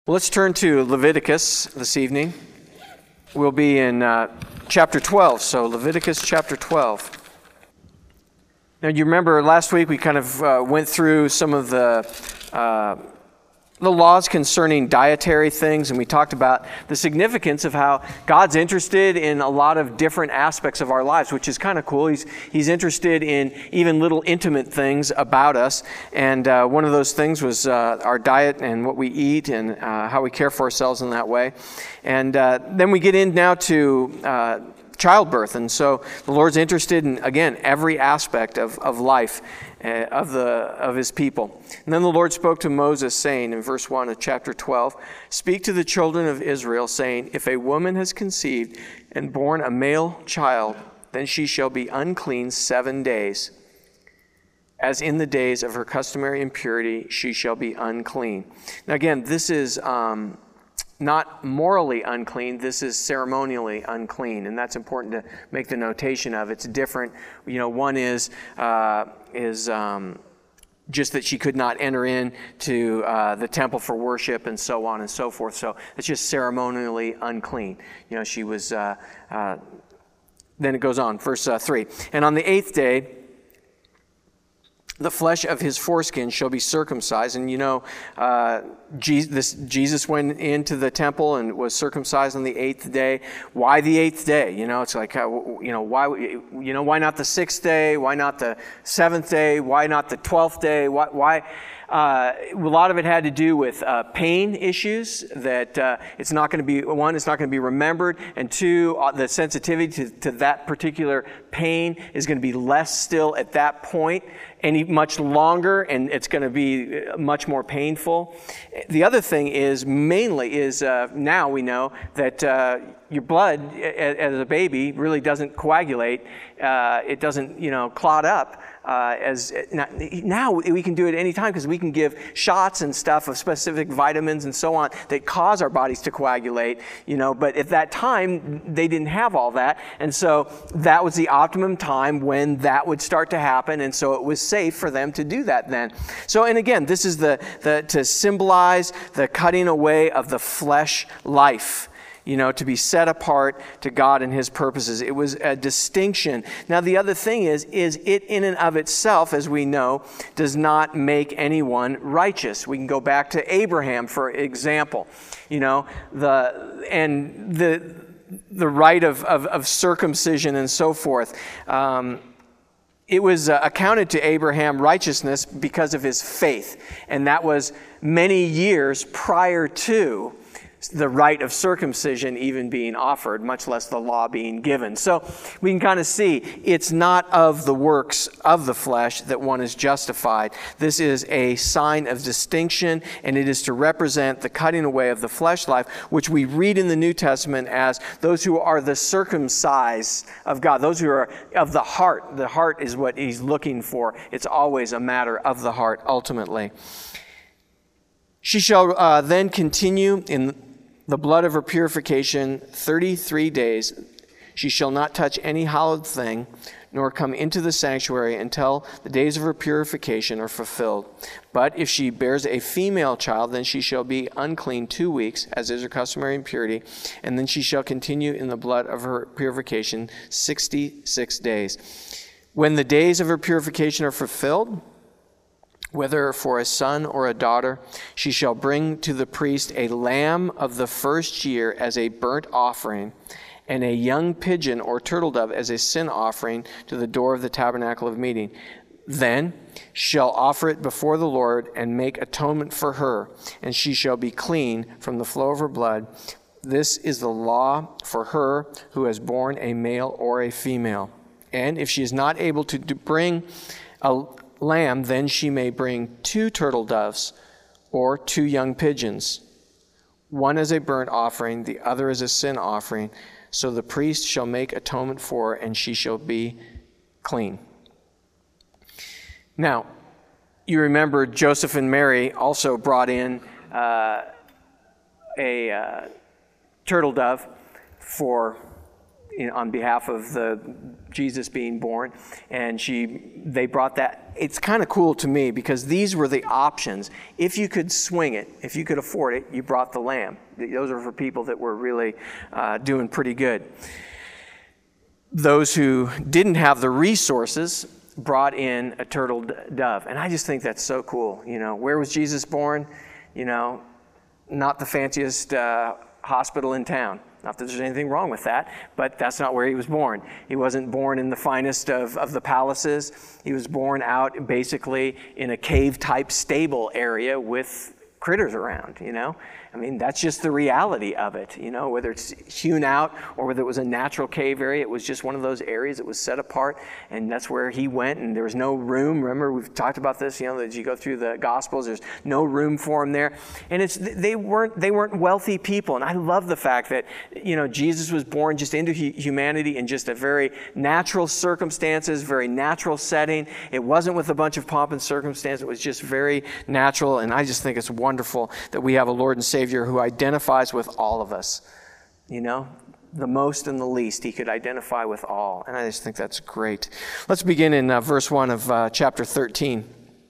Well, let's turn to Leviticus this evening. We'll be in chapter 12, so Leviticus chapter 12. Now, you remember last week we kind of went through some of the laws concerning dietary things, and we talked about the significance of how God's interested in a lot of different aspects of our lives, which is kind of cool. He's interested in even little intimate things about us, and one of those things was our diet and what we eat and how we care for ourselves in that way. And then we get in now to childbirth, and so the Lord's interested in, again, every aspect of life of His people. And then the Lord spoke to Moses, saying in verse 1 of chapter 12, "Speak to the children of Israel, saying, if a woman has conceived and born a male child, then she shall be unclean 7 days. As in the days of her customary impurity, she shall be unclean." Now again, this is not morally unclean, this is ceremonially unclean, and that's important to make the notation of. It's different. You know, one is just that she could not enter into the temple for worship and so on and so forth. So it's just ceremonially unclean. You know, she was. Then it goes on, verse 3. "And on the 8th day, the flesh of his foreskin shall be circumcised." And you know, Jesus went into the temple and was circumcised on the 8th day. Why the 8th day? You know, it's like, why not the 6th day? Why not the 7th day? Why not the 12th day? Why? A lot of it had to do with pain issues, that it's not going to be, one, it's not going to be remembered, and two, the sensitivity to that particular pain is going to be less still at that point, and much longer, and it's going to be much more painful. The other thing is, now we know that your blood as a baby really doesn't coagulate. It doesn't, clot up. Now we can do it any time because we can give shots and stuff of specific vitamins and so on that cause our bodies to coagulate, but at that time they didn't have all that, and so that was the optimum time when that would start to happen, and so it was safe for them to do that then. So, and again, this is to symbolize the cutting away of the flesh life, to be set apart to God and His purposes. It was a distinction. Now, the other thing is it in and of itself, as we know, does not make anyone righteous. We can go back to Abraham, for example. The rite of circumcision and so forth. It was accounted to Abraham righteousness because of his faith, and that was many years prior to the rite of circumcision even being offered, much less the law being given. So we can kind of see it's not of the works of the flesh that one is justified. This is a sign of distinction, and it is to represent the cutting away of the flesh life, which we read in the New Testament as those who are the circumcised of God, those who are of the heart. The heart is what He's looking for. It's always a matter of the heart, ultimately. She shall then continue in the blood of her purification 33 days. She shall not touch any hallowed thing, nor come into the sanctuary until the days of her purification are fulfilled. But if she bears a female child, then she shall be unclean 2 weeks, as is her customary impurity, and then she shall continue in the blood of her purification 66 days. When the days of her purification are fulfilled, whether for a son or a daughter, she shall bring to the priest a lamb of the first year as a burnt offering, and a young pigeon or turtle dove as a sin offering to the door of the tabernacle of meeting. Then shall offer it before the Lord and make atonement for her, and she shall be clean from the flow of her blood. This is the law for her who has borne a male or a female. And if she is not able to bring a lamb, then she may bring 2 turtle doves or 2 young pigeons, one as a burnt offering, the other as a sin offering. So the priest shall make atonement for her, and she shall be clean. Now, you remember Joseph and Mary also brought in a turtle dove for on behalf of the Jesus being born, and they brought that. It's kind of cool to me because these were the options. If you could swing it, if you could afford it, you brought the lamb. Those are for people that were really doing pretty good. Those who didn't have the resources brought in a turtle dove, and I just think that's so cool. Where was Jesus born? Not the fanciest hospital in town. Not that there's anything wrong with that, but that's not where he was born. He wasn't born in the finest of the palaces. He was born out basically in a cave-type stable area with critters around, that's just the reality of it, whether it's hewn out or whether it was a natural cave area. It was just one of those areas that was set apart, and that's where he went, and there was no room. Remember, we've talked about this, as you go through the Gospels, there's no room for him there. And they weren't wealthy people, and I love the fact that, Jesus was born just into humanity in just a very natural circumstances, very natural setting. It wasn't with a bunch of pomp and circumstance. It was just very natural, and I just think it's wonderful that we have a Lord and Savior who identifies with all of us. The most and the least, he could identify with all. And I just think that's great. Let's begin in verse 1 of chapter 13.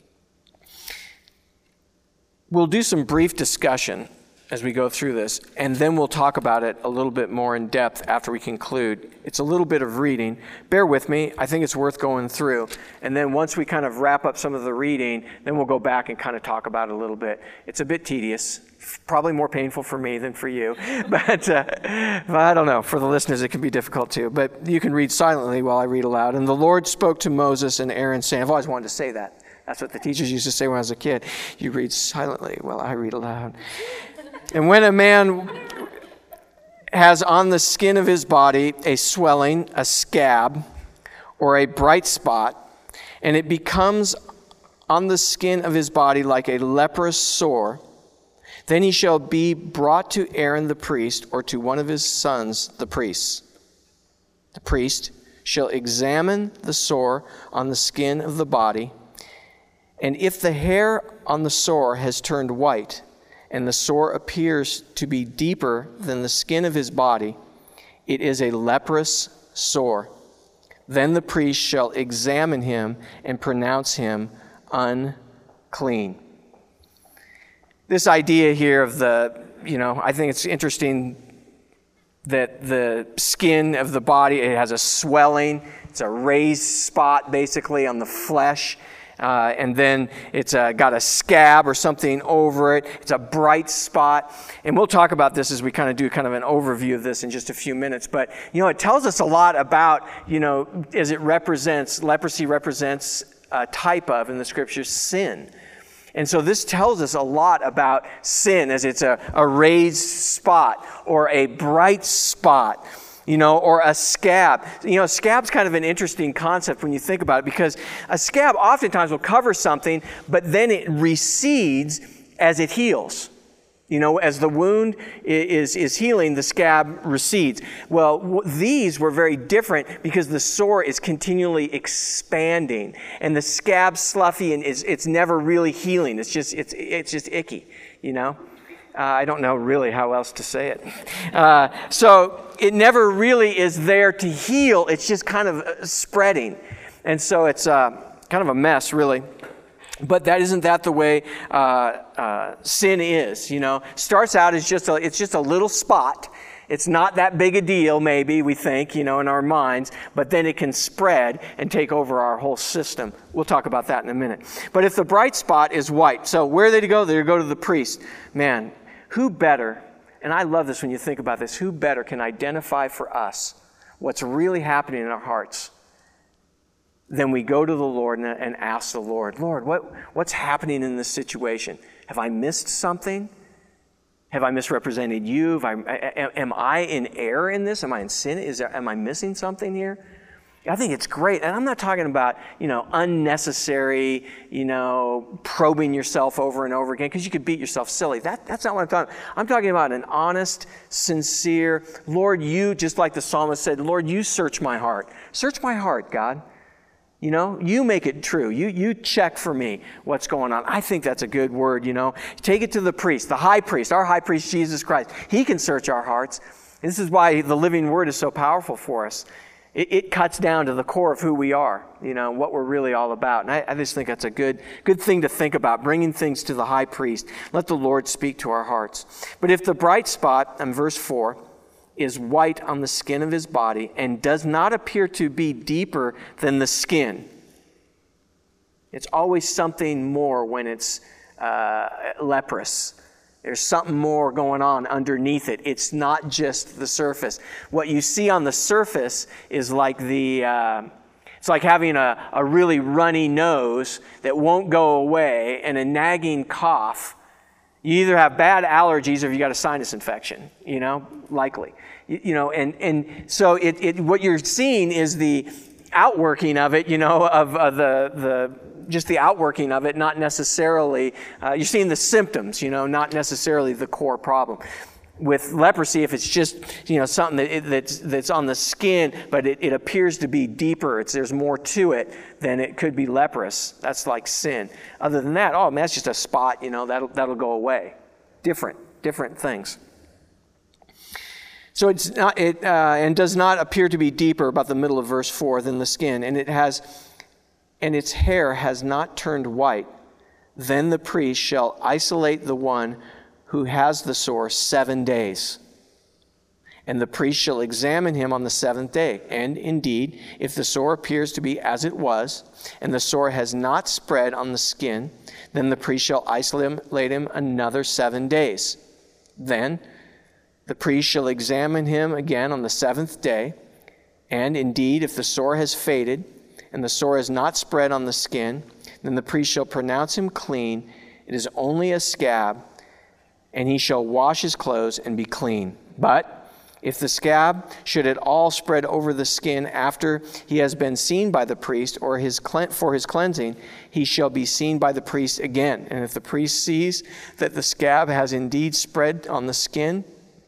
We'll do some brief discussion as we go through this, and then we'll talk about it a little bit more in depth after we conclude. It's a little bit of reading. Bear with me. I think it's worth going through. And then once we kind of wrap up some of the reading, then we'll go back and kind of talk about it a little bit. It's a bit tedious, probably more painful for me than for you. But I don't know. For the listeners, it can be difficult too. But you can read silently while I read aloud. And the Lord spoke to Moses and Aaron, saying, I've always wanted to say that. That's what the teachers used to say when I was a kid. You read silently while I read aloud. And when a man has on the skin of his body a swelling, a scab, or a bright spot, and it becomes on the skin of his body like a leprous sore, then he shall be brought to Aaron the priest, or to one of his sons, the priests. The priest shall examine the sore on the skin of the body, and if the hair on the sore has turned white, and the sore appears to be deeper than the skin of his body, it is a leprous sore. Then the priest shall examine him and pronounce him unclean. This idea here of I think it's interesting that the skin of the body, it has a swelling. It's a raised spot basically on the flesh. And then it's got a scab or something over it. It's a bright spot. And we'll talk about this as we kind of do kind of an overview of this in just a few minutes. But, it tells us a lot about, as leprosy represents a type of, in the scriptures, sin. And so this tells us a lot about sin, as it's a raised spot or a bright spot. Or a scab. Scab's kind of an interesting concept when you think about it, because a scab oftentimes will cover something, but then it recedes as it heals. As the wound is healing, the scab recedes. Well, these were very different because the sore is continually expanding, and the scab's sluffy and it's never really healing. It's just icky, I don't know really how else to say it. So it never really is there to heal. It's just kind of spreading. And so it's kind of a mess, really. But isn't that the way sin is, Starts out as just a little spot. It's not that big a deal, maybe, we think, in our minds, but then it can spread and take over our whole system. We'll talk about that in a minute. But if the bright spot is white, so where are they to go? They're to go to the priest. Man, who better, and I love this when you think about this, who better can identify for us what's really happening in our hearts than we go to the Lord and ask the Lord, what's happening in this situation? Have I missed something? Have I misrepresented you? Am I in error in this? Am I in sin? Am I missing something here? I think it's great. And I'm not talking about, unnecessary, probing yourself over and over again, because you could beat yourself silly. That's not what I'm talking about. I'm talking about an honest, sincere, Lord, you, just like the psalmist said, Lord, you search my heart. Search my heart, God. You make it true. You check for me what's going on. I think that's a good word, Take it to the priest, the high priest, our high priest, Jesus Christ. He can search our hearts. This is why the living word is so powerful for us. It cuts down to the core of who we are, what we're really all about. And I just think that's a good thing to think about, bringing things to the high priest. Let the Lord speak to our hearts. But if the bright spot, in verse 4, is white on the skin of his body and does not appear to be deeper than the skin. It's always something more when it's leprous. There's something more going on underneath it. It's not just the surface. What you see on the surface is like it's like having a really runny nose that won't go away and a nagging cough. You either have bad allergies or you got a sinus infection, likely. And so what you're seeing is the outworking of it, of just the outworking of it, not necessarily, you're seeing the symptoms, not necessarily the core problem. With leprosy, if it's just, something that's on the skin, but it appears to be deeper, there's more to it, then it could be leprous. That's like sin. Other than that, that's just a spot, that'll go away. Different things. So it's not, and does not appear to be deeper, about the middle of verse 4, than the skin, and its hair has not turned white. Then the priest shall isolate the one who has the sore 7 days. And the priest shall examine him on the 7th day. And indeed, if the sore appears to be as it was, and the sore has not spread on the skin, then the priest shall isolate him another 7 days. Then the priest shall examine him again on the 7th day. And indeed, if the sore has faded, and the sore has not spread on the skin, then the priest shall pronounce him clean. It is only a scab, and he shall wash his clothes and be clean. But if the scab should at all spread over the skin after he has been seen by the priest or for his cleansing, he shall be seen by the priest again. And if the priest sees that the scab has indeed spread on the skin,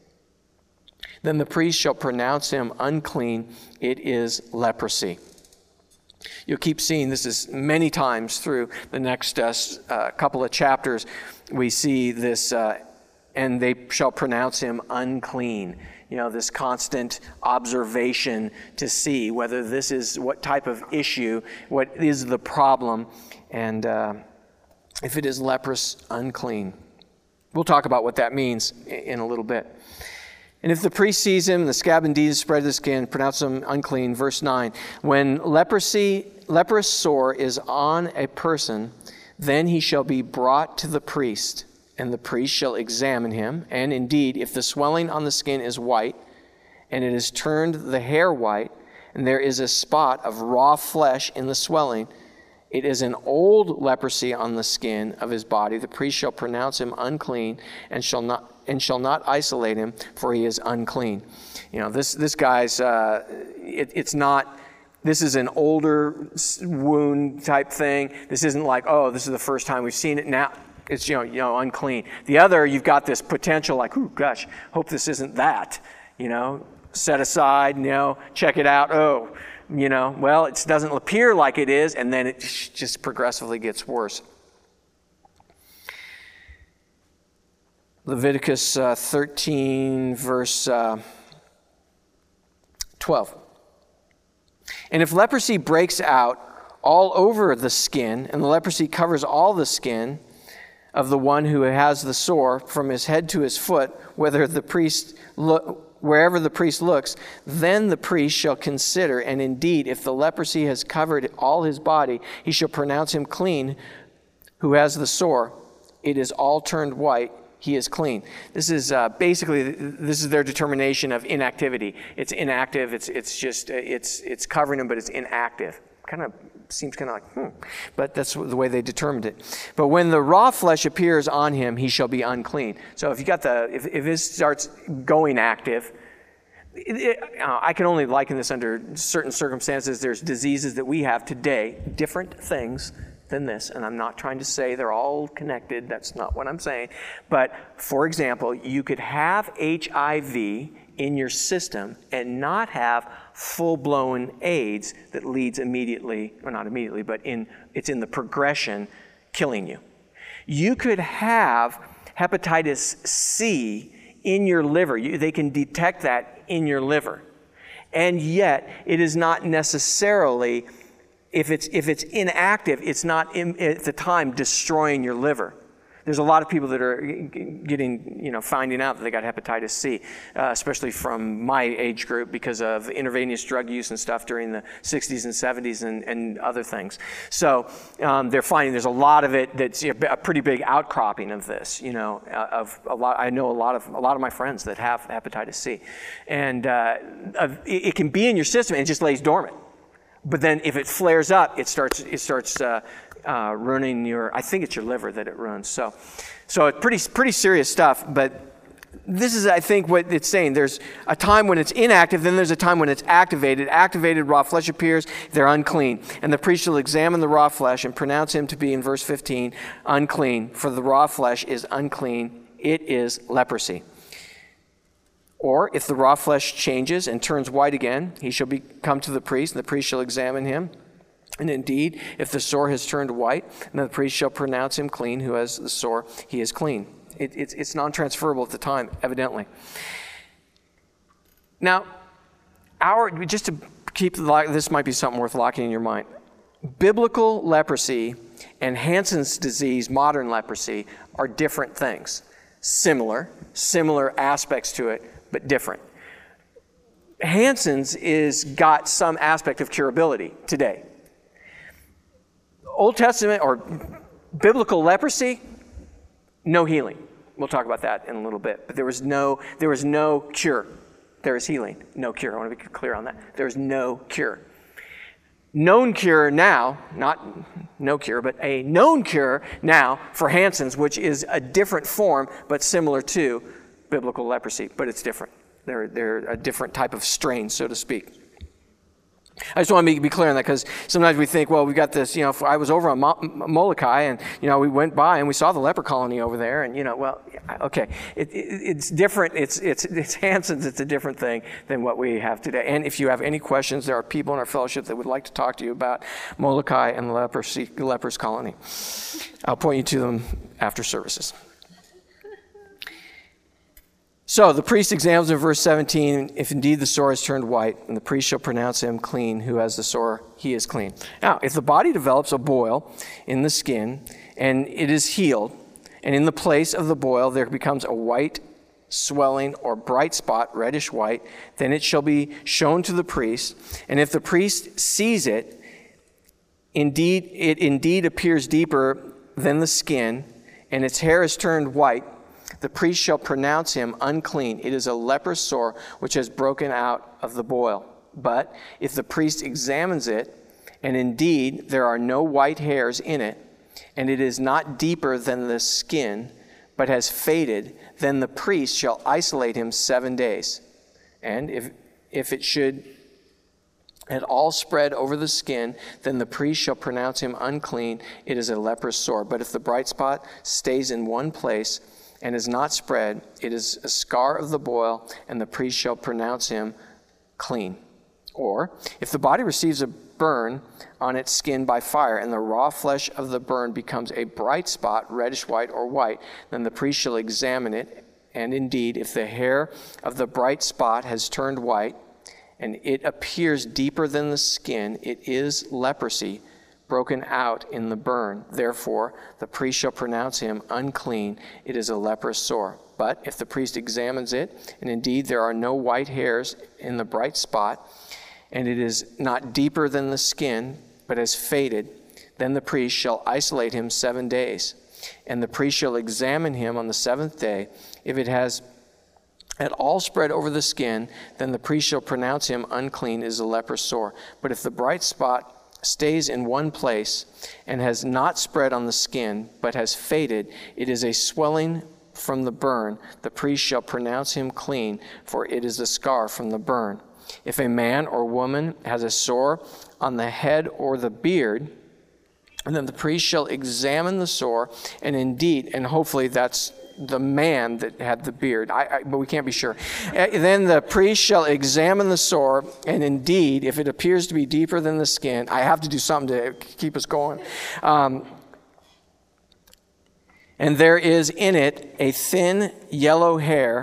then the priest shall pronounce him unclean. It is leprosy. You'll keep seeing this many times through the next couple of chapters. We see this, and they shall pronounce him unclean. This constant observation to see whether this is what type of issue, what is the problem, and if it is leprous, unclean. We'll talk about what that means in a little bit. And if the priest sees him, the scab indeed has spread the skin, pronounce him unclean. Verse 9, when leprous sore is on a person, then he shall be brought to the priest, and the priest shall examine him. And indeed, if the swelling on the skin is white, and it has turned the hair white, and there is a spot of raw flesh in the swelling, it is an old leprosy on the skin of his body. The priest shall pronounce him unclean, and shall not isolate him, for he is unclean. This guy's, it's not, this is an older wound type thing. This isn't like, this is the first time we've seen it. Now it's, unclean. The other, you've got this potential like, gosh, hope this isn't that, set aside, check it out. It doesn't appear like it is, and then it just progressively gets worse. Leviticus 13, verse 12. And if leprosy breaks out all over the skin, and the leprosy covers all the skin of the one who has the sore from his head to his foot, wherever the priest looks, then the priest shall consider, and indeed, if the leprosy has covered all his body, he shall pronounce him clean who has the sore. It is all turned white. He is clean. This is this is their determination of inactivity. It's inactive. It's covering him, but it's inactive. Seems kind of like, but that's the way they determined it. But when the raw flesh appears on him, he shall be unclean. So if you got if this starts going active, I can only liken this under certain circumstances. There's diseases that we have today, different things than this, and I'm not trying to say they're all connected. That's not what I'm saying. But for example, you could have HIV in your system and not have full-blown AIDS that leads immediately, or not immediately, but it's in the progression killing you. You could have hepatitis C in your liver. They can detect that in your liver. And yet, it is not necessarily, if it's inactive, it's not at the time destroying your liver. There's a lot of people that are finding out that they got hepatitis C, especially from my age group because of intravenous drug use and stuff during the 60s and 70s and other things. So they're finding there's a lot of it that's a pretty big outcropping of this. Of a lot. I know a lot of my friends that have hepatitis C, and it can be in your system and it just lays dormant. But then if it flares up, it starts ruining I think it's your liver that it ruins. So it's pretty serious stuff, but this is, I think, what it's saying. There's a time when it's inactive, then there's a time when it's activated. Activated raw flesh appears, they're unclean. And the priest shall examine the raw flesh and pronounce him to be, in verse 15, unclean. For the raw flesh is unclean, it is leprosy. Or if the raw flesh changes and turns white again, he shall come to the priest, and the priest shall examine him. And indeed, if the sore has turned white, then the priest shall pronounce him clean. Who has the sore, he is clean. It's non-transferable at the time, evidently. Now, just to keep this might be something worth locking in your mind. Biblical leprosy and Hansen's disease, modern leprosy, are different things. Similar aspects to it, but different. Hansen's is got some aspect of curability today. Old Testament or biblical leprosy, no healing. We'll talk about that in a little bit. But there was no cure. There is healing, no cure. I want to be clear on that. There's no cure. Known cure now, not no cure, but a known cure now for Hansen's, which is a different form, but similar to biblical leprosy, but it's different. They're a different type of strain, so to speak. I just want to be clear on that, because sometimes we think, well, we got this, I was over on Molokai, and, we went by and we saw the leper colony over there, and, okay. It's different. It's Hansen's. It's a different thing than what we have today. And if you have any questions, there are people in our fellowship that would like to talk to you about Molokai and the lepers colony. I'll point you to them after services. So the priest examines in verse 17, if indeed the sore has turned white, and the priest shall pronounce him clean. Who has the sore, he is clean. Now, if the body develops a boil in the skin, and it is healed, and in the place of the boil there becomes a white swelling or bright spot, reddish white, then it shall be shown to the priest. And if the priest sees it indeed appears deeper than the skin, and its hair is turned white, the priest shall pronounce him unclean. It is a leprous sore which has broken out of the boil. But if the priest examines it, and indeed there are no white hairs in it, and it is not deeper than the skin, but has faded, then the priest shall isolate him 7 days. And if it should at all spread over the skin, then the priest shall pronounce him unclean. It is a leprous sore. But if the bright spot stays in one place and is not spread, it is a scar of the boil, and the priest shall pronounce him clean. Or, if the body receives a burn on its skin by fire, and the raw flesh of the burn becomes a bright spot, reddish white or white, then the priest shall examine it, and indeed, if the hair of the bright spot has turned white, and it appears deeper than the skin, it is leprosy broken out in the burn. Therefore, the priest shall pronounce him unclean. It is a leprous sore. But if the priest examines it, and indeed there are no white hairs in the bright spot, and it is not deeper than the skin, but has faded, then the priest shall isolate him 7 days. And the priest shall examine him on the 7th day. If it has at all spread over the skin, then the priest shall pronounce him unclean. It is a leprous sore. But if the bright spot stays in one place and has not spread on the skin, but has faded, it is a swelling from the burn. The priest shall pronounce him clean, for it is a scar from the burn. If a man or woman has a sore on the head or the beard, and then the priest shall examine the sore, and indeed, and hopefully that's the man that had the beard, but we can't be sure. Then the priest shall examine the sore, and indeed, if it appears to be deeper than the skin, I have to do something to keep us going. And there is in it a thin yellow hair,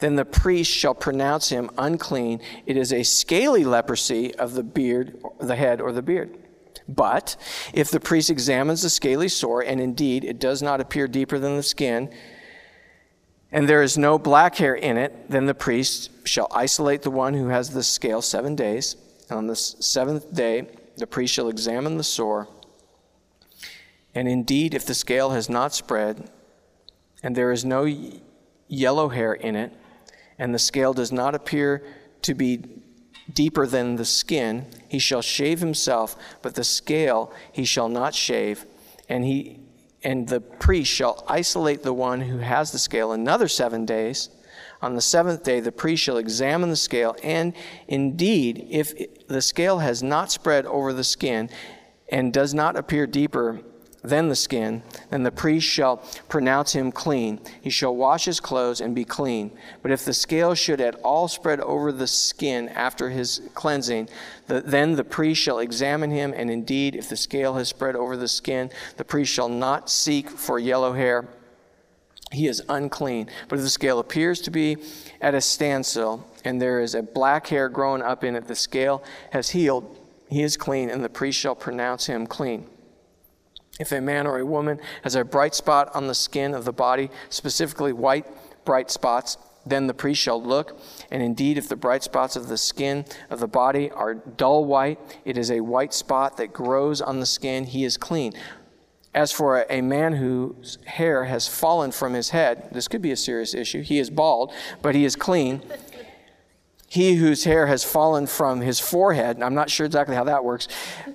then the priest shall pronounce him unclean. It is a scaly leprosy of the beard, the head or the beard. But if the priest examines the scaly sore, and indeed it does not appear deeper than the skin, and there is no black hair in it, then the priest shall isolate the one who has the scale 7 days. And on the seventh day, the priest shall examine the sore. And indeed, if the scale has not spread, and there is no yellow hair in it, and the scale does not appear to be deeper than the skin, he shall shave himself, but the scale he shall not shave, and the priest shall isolate the one who has the scale another 7 days. On the seventh day, the priest shall examine the scale, and indeed, if the scale has not spread over the skin and does not appear deeper than the skin, then the priest shall pronounce him clean. He shall wash his clothes and be clean. But if the scale should at all spread over the skin after his cleansing, then the priest shall examine him, and indeed, if the scale has spread over the skin, the priest shall not seek for yellow hair. He is unclean. But if the scale appears to be at a standstill, and there is a black hair growing up in it, the scale has healed, he is clean, and the priest shall pronounce him clean. If a man or a woman has a bright spot on the skin of the body, specifically white bright spots, then the priest shall look, and indeed if the bright spots of the skin of the body are dull white, it is a white spot that grows on the skin, he is clean. As for a man whose hair has fallen from his head, this could be a serious issue, he is bald, but he is clean. He whose hair has fallen from his forehead, and I'm not sure exactly how that works,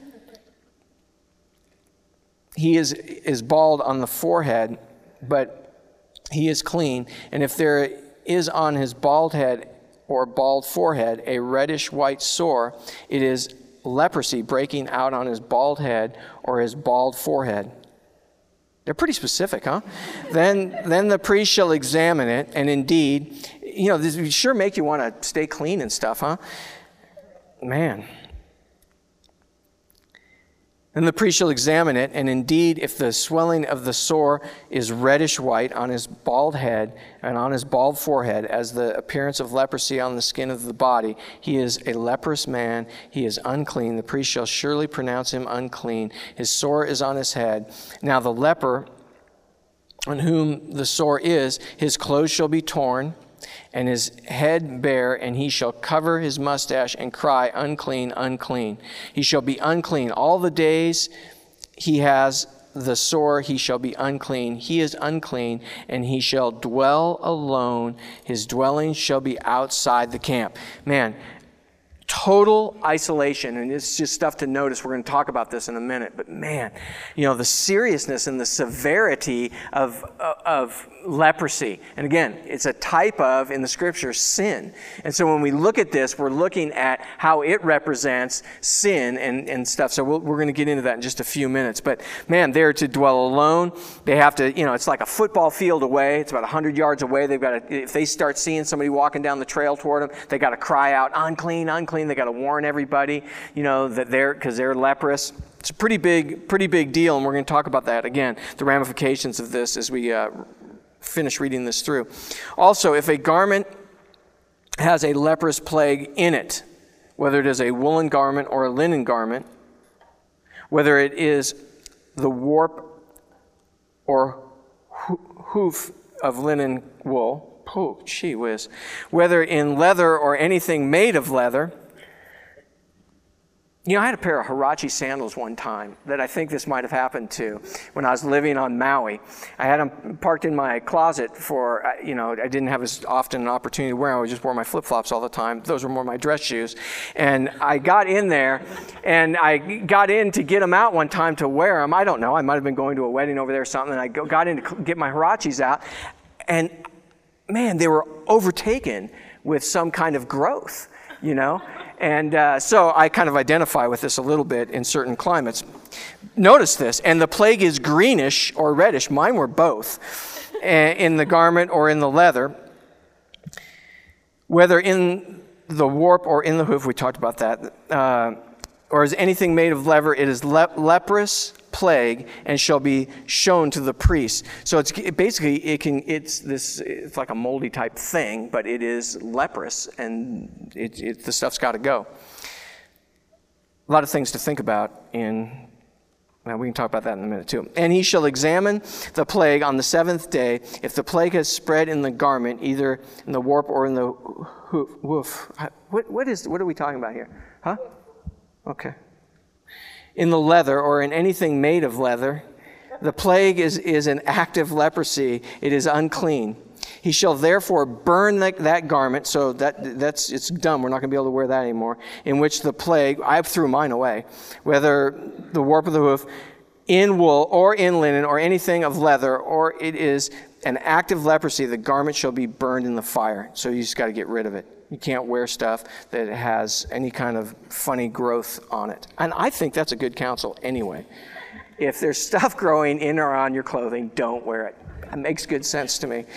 he is bald on the forehead, but he is clean. And if there is on his bald head or bald forehead a reddish white sore, it is leprosy breaking out on his bald head or his bald forehead. They're pretty specific, huh? Then the priest shall examine it, and indeed, this would sure make you want to stay clean and stuff, huh? Man. Then the priest shall examine it, and indeed, if the swelling of the sore is reddish white on his bald head and on his bald forehead, as the appearance of leprosy on the skin of the body, he is a leprous man, he is unclean. The priest shall surely pronounce him unclean. His sore is on his head. Now the leper on whom the sore is, his clothes shall be torn, and his head bare, and he shall cover his mustache and cry, unclean, unclean. He shall be unclean. All the days he has the sore, he shall be unclean. He is unclean, and he shall dwell alone. His dwelling shall be outside the camp. Man, total isolation, and it's just stuff to notice. We're going to talk about this in a minute, but man, the seriousness and the severity of leprosy. And again, it's a type of, in the scripture, sin. And so when we look at this, we're looking at how it represents sin and stuff. So we're going to get into that in just a few minutes. But man, they're to dwell alone. They have to, it's like a football field away. It's about 100 yards away. They've got to, if they start seeing somebody walking down the trail toward them, they got to cry out, unclean, unclean. They got to warn everybody, that because they're leprous. It's a pretty big deal, and we're going to talk about that again, the ramifications of this as we finish reading this through. Also, if a garment has a leprous plague in it, whether it is a woolen garment or a linen garment, whether it is the warp or hoof of linen wool, gee whiz, whether in leather or anything made of leather. I had a pair of Huarache sandals one time that I think this might have happened to when I was living on Maui. I had them parked in my closet for, I didn't have as often an opportunity to wear them. I just wore my flip-flops all the time. Those were more my dress shoes. And I got in there, and I got in to get them out one time to wear them. I don't know. I might have been going to a wedding over there or something, and I got in to get my Huaraches out. And, man, they were overtaken with some kind of growth, And so I kind of identify with this a little bit in certain climates. Notice this, and the plague is greenish or reddish. Mine were both, in the garment or in the leather. Whether in the warp or in the hoof, we talked about that, or is anything made of leather, it is leprous plague and shall be shown to the priest. So it's like a moldy type thing, but it is leprous, and the stuff's got to go. A lot of things to think about Now, we can talk about that in a minute, too. And he shall examine the plague on the seventh day. If the plague has spread in the garment, either in the warp or in the woof. What are we talking about here? Huh? Okay. In the leather or in anything made of leather, the plague is an active leprosy. It is unclean. He shall therefore burn that garment, so it's dumb. We're not going to be able to wear that anymore, in which the plague, I threw mine away, whether the warp of the hoof, in wool or in linen or anything of leather, or it is an active leprosy, the garment shall be burned in the fire. So you just got to get rid of it. You can't wear stuff that has any kind of funny growth on it. And I think that's a good counsel anyway. If there's stuff growing in or on your clothing, don't wear it. That makes good sense to me.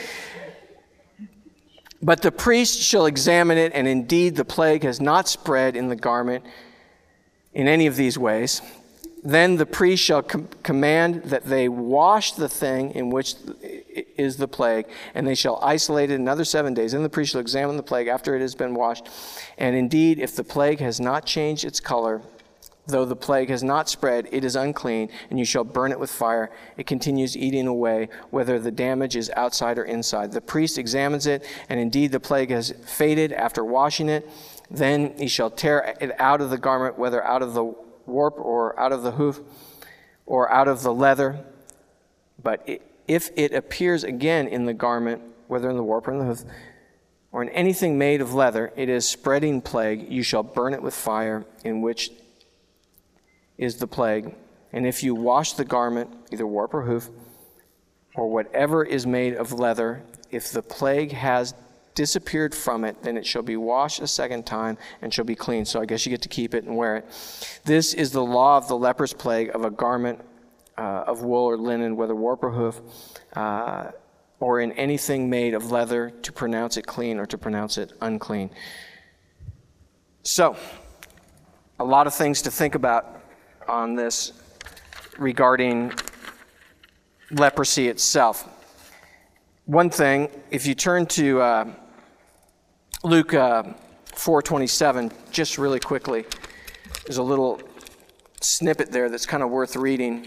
But the priest shall examine it, and indeed the plague has not spread in the garment in any of these ways. Then the priest shall command that they wash the thing in which is the plague, and they shall isolate it another 7 days. Then the priest shall examine the plague after it has been washed. And indeed, if the plague has not changed its color, though the plague has not spread, it is unclean, and you shall burn it with fire. It continues eating away, whether the damage is outside or inside. The priest examines it, and indeed the plague has faded after washing it. Then he shall tear it out of the garment, whether out of the warp or out of the hoof or out of the leather. But if it appears again in the garment, whether in the warp or in the hoof, or in anything made of leather, it is spreading plague. You shall burn it with fire, in which is the plague. And if you wash the garment, either warp or hoof, or whatever is made of leather, if the plague has disappeared from it, then it shall be washed a second time and shall be clean. So I guess you get to keep it and wear it. This is the law of the leper's plague of a garment of wool or linen, whether warp or hoof, or in anything made of leather, to pronounce it clean or to pronounce it unclean. So, a lot of things to think about on this regarding leprosy itself. One thing, if you turn to Luke 4:27, just really quickly, there's a little snippet there that's kind of worth reading.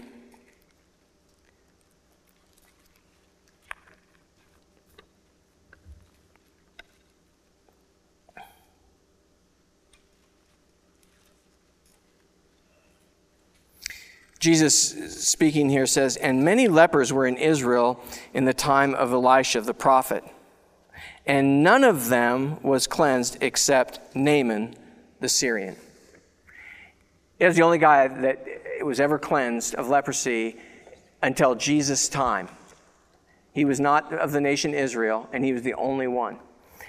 Jesus speaking here says, "And many lepers were in Israel in the time of Elisha the prophet, and none of them was cleansed except Naaman the Syrian." He was the only guy that was ever cleansed of leprosy until Jesus' time. He was not of the nation Israel, and he was the only one.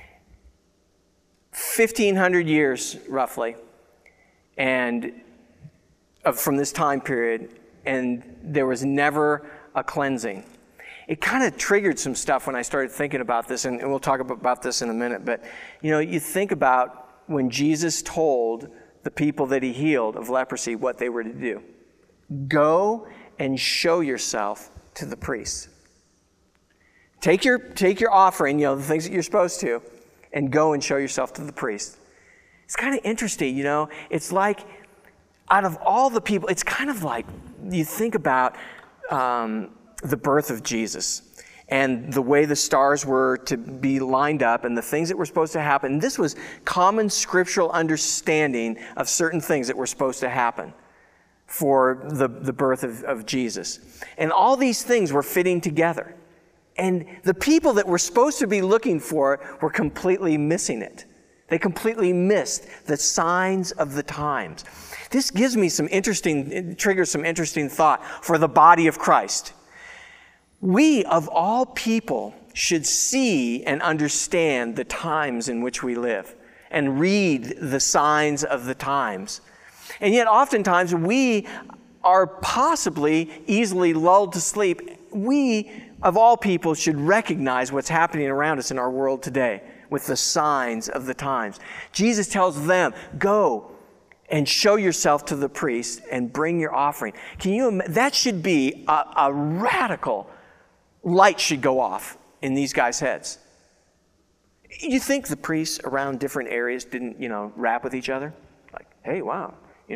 1,500 years, roughly, and from this time period, and there was never a cleansing. It kind of triggered some stuff when I started thinking about this, and we'll talk about this in a minute, but you think about when Jesus told the people that he healed of leprosy what they were to do. Go and show yourself to the priest. Take your offering, the things that you're supposed to, and go and show yourself to the priest. It's kind of interesting, it's like, out of all the people, it's kind of like you think about the birth of Jesus and the way the stars were to be lined up and the things that were supposed to happen. This was common scriptural understanding of certain things that were supposed to happen for the birth of Jesus. And all these things were fitting together. And the people that were supposed to be looking for it were completely missing it. They completely missed the signs of the times. This gives me it triggers some interesting thought for the body of Christ. We, of all people, should see and understand the times in which we live and read the signs of the times. And yet, oftentimes, we are possibly easily lulled to sleep. We, of all people, should recognize what's happening around us in our world today with the signs of the times. Jesus tells them, go and show yourself to the priest and bring your offering. That should be a radical light should go off in these guys' heads. You think the priests around different areas didn't, rap with each other? Like, hey, wow,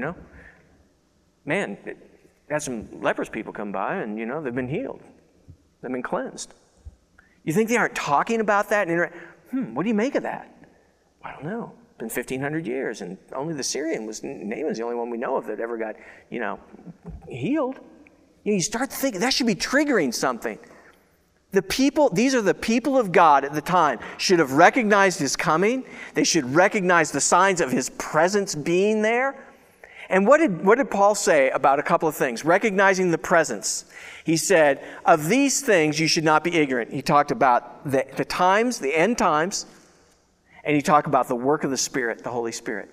man, had some leprous people come by and, they've been healed. They've been cleansed. You think they aren't talking about that? What do you make of that? I don't know. It's been 1,500 years, and only the Syrian Naaman's the only one we know of that ever got, healed. You start thinking, that should be triggering something. These are the people of God at the time, should have recognized his coming. They should recognize the signs of his presence being there. And what did Paul say about a couple of things? Recognizing the presence. He said, of these things you should not be ignorant. He talked about the times, the end times, and he talked about the work of the Spirit, the Holy Spirit.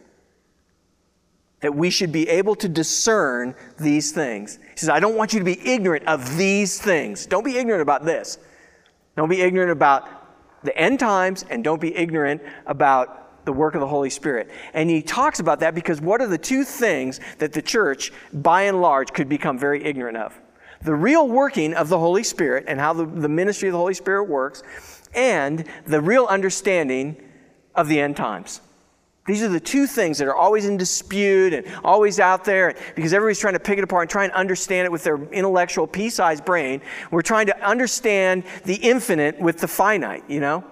That we should be able to discern these things. He says, I don't want you to be ignorant of these things. Don't be ignorant about this. Don't be ignorant about the end times, and don't be ignorant about the work of the Holy Spirit. And he talks about that because what are the two things that the church, by and large, could become very ignorant of? The real working of the Holy Spirit and how the ministry of the Holy Spirit works, and the real understanding of the end times. These are the two things that are always in dispute and always out there because everybody's trying to pick it apart and try and understand it with their intellectual pea-sized brain. We're trying to understand the infinite with the finite,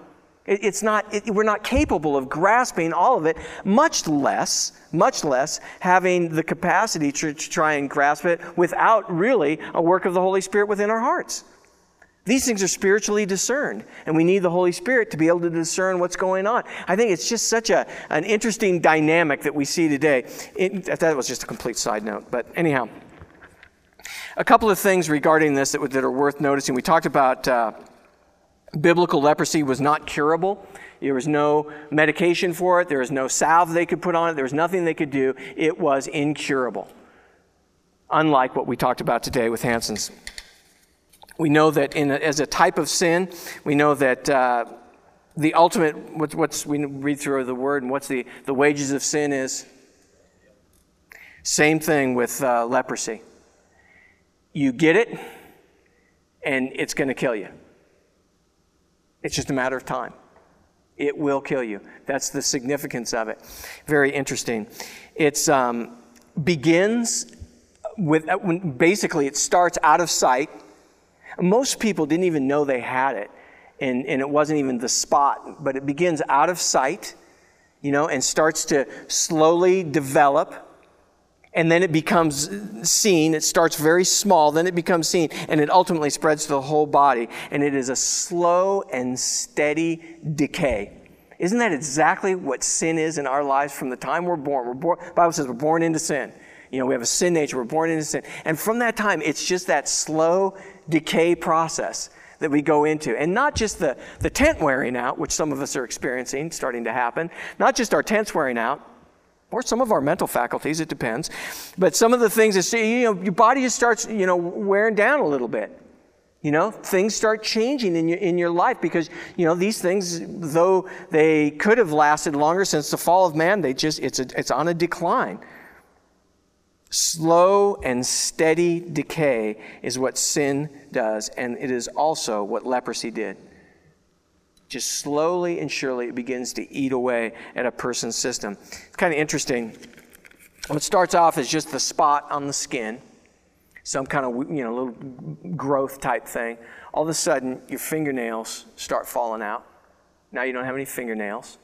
We're not capable of grasping all of it, much less having the capacity to try and grasp it without really a work of the Holy Spirit within our hearts. These things are spiritually discerned, and we need the Holy Spirit to be able to discern what's going on. I think it's just such an interesting dynamic that we see today. That was just a complete side note, but anyhow. A couple of things regarding this that are worth noticing. We talked about biblical leprosy was not curable. There was no medication for it. There was no salve they could put on it. There was nothing they could do. It was incurable, unlike what we talked about today with Hansen's. We know that as a type of sin, we know that the ultimate, we read through the word, and what's the wages of sin is? Same thing with leprosy. You get it, and it's going to kill you. It's just a matter of time. It will kill you. That's the significance of it. Very interesting. It begins with, basically it starts out of sight. Most people didn't even know they had it, and it wasn't even the spot, but it begins out of sight, and starts to slowly develop, and then it becomes seen. It starts very small, then it becomes seen, and it ultimately spreads to the whole body, and it is a slow and steady decay. Isn't that exactly what sin is in our lives from the time we're born? The Bible says we're born into sin. We have a sin nature. We're born into sin. And from that time, it's just that slow decay process that we go into. And not just the tent wearing out, which some of us are experiencing, starting to happen. Not just our tents wearing out, or some of our mental faculties, it depends. But some of the things that, your body just starts, wearing down a little bit. Things start changing in your life because, these things, though they could have lasted longer since the fall of man, it's on a decline. Slow and steady decay is what sin does, and it is also what leprosy did. Just slowly and surely it begins to eat away at a person's system. It's kind of interesting. What starts off as just the spot on the skin, some kind of little growth type thing. All of a sudden, your fingernails start falling out. Now you don't have any fingernails.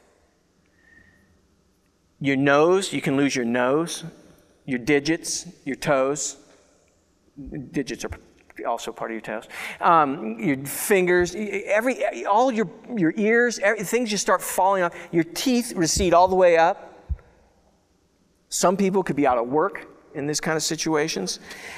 Your nose, you can lose your nose. Your digits, your toes. Digits are also part of your toes. Your fingers, all your ears, things just start falling off. Your teeth recede all the way up. Some people could be out of work in this kind of situations.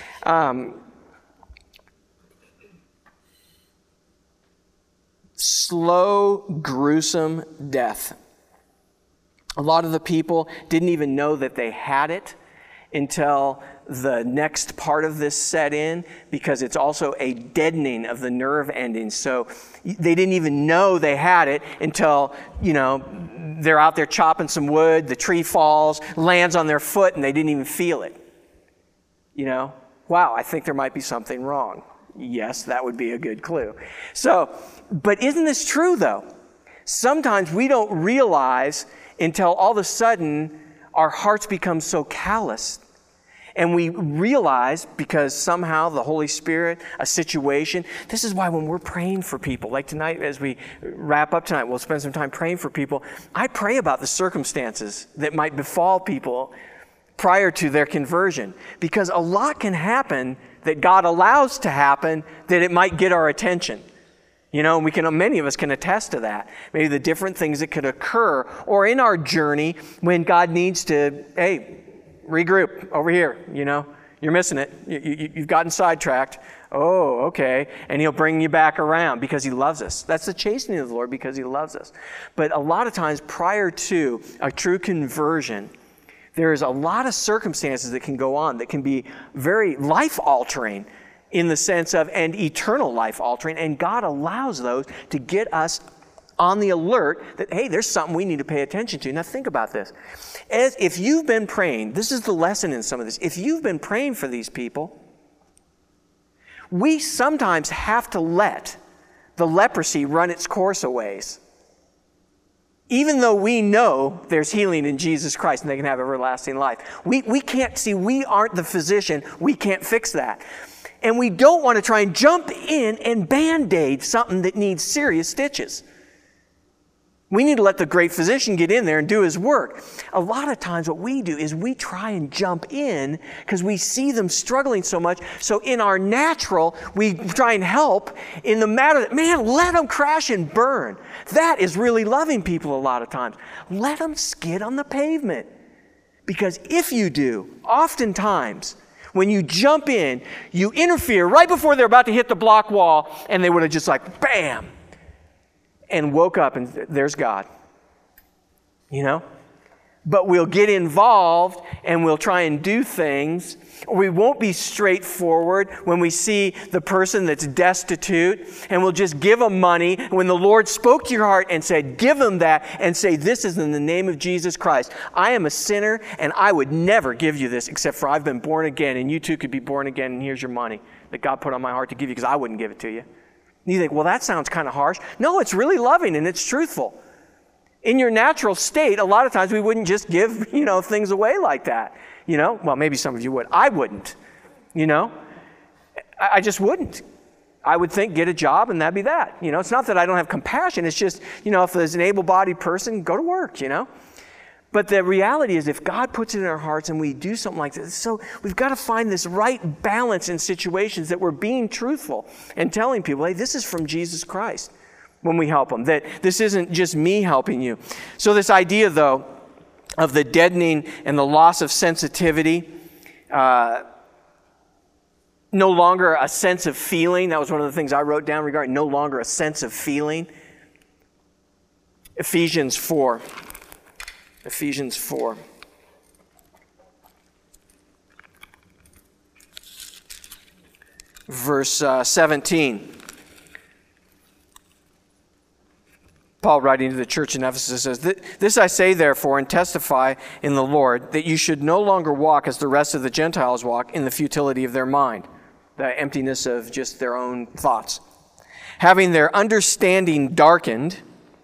Slow, gruesome death. A lot of the people didn't even know that they had it until the next part of this set in, because it's also a deadening of the nerve endings. So they didn't even know they had it until, they're out there chopping some wood, the tree falls, lands on their foot, and they didn't even feel it. Wow, I think there might be something wrong. Yes, that would be a good clue. But isn't this true though? Sometimes we don't realize until all of a sudden our hearts become so calloused. And we realize, because somehow the Holy Spirit, a situation, this is why when we're praying for people, like tonight as we wrap up tonight, we'll spend some time praying for people. I pray about the circumstances that might befall people prior to their conversion. Because a lot can happen that God allows to happen that it might get our attention. Many of us can attest to that. Maybe the different things that could occur, or in our journey when God needs to, hey, regroup over here, you're missing it. You've gotten sidetracked. Oh, okay. And He'll bring you back around because He loves us. That's the chastening of the Lord, because He loves us. But a lot of times prior to a true conversion, there's a lot of circumstances that can go on that can be very life-altering in the sense of, and eternal life-altering. And God allows those to get us on the alert that, hey, there's something we need to pay attention to. Now think about this. If you've been praying, this is the lesson in some of this. If you've been praying for these people, we sometimes have to let the leprosy run its course a ways. Even though we know there's healing in Jesus Christ and they can have everlasting life. We can't see, we aren't the physician. We can't fix that. And we don't want to try and jump in and Band-Aid something that needs serious stitches. We need to let the great physician get in there and do his work. A lot of times what we do is we try and jump in because we see them struggling so much. So in our natural, we try and help in the matter that, man, let them crash and burn. That is really loving people a lot of times. Let them skid on the pavement. Because if you do, oftentimes, when you jump in, you interfere right before they're about to hit the block wall, and they would have just like, bam, and woke up and there's God. But we'll get involved and we'll try and do things. Or we won't be straightforward when we see the person that's destitute, and we'll just give them money. When the Lord spoke to your heart and said, give them that, and say, this is in the name of Jesus Christ. I am a sinner and I would never give you this except for I've been born again, and you too could be born again, and here's your money that God put on my heart to give you, because I wouldn't give it to you. You think, well, that sounds kind of harsh. No, it's really loving and it's truthful. In your natural state, a lot of times we wouldn't just give, things away like that. Well, maybe some of you would. I wouldn't. I just wouldn't. I would think, get a job and that'd be that. It's not that I don't have compassion. It's just, if there's an able-bodied person, go to work, But the reality is, if God puts it in our hearts and we do something like this, so we've got to find this right balance in situations that we're being truthful and telling people, hey, this is from Jesus Christ when we help them, that this isn't just me helping you. So this idea, though, of the deadening and the loss of sensitivity, no longer a sense of feeling. That was one of the things I wrote down regarding no longer a sense of feeling. Ephesians 4. Verse 17. Paul, writing to the church in Ephesus, says, this I say, therefore, and testify in the Lord, that you should no longer walk as the rest of the Gentiles walk, in the futility of their mind, the emptiness of just their own thoughts, having their understanding darkened.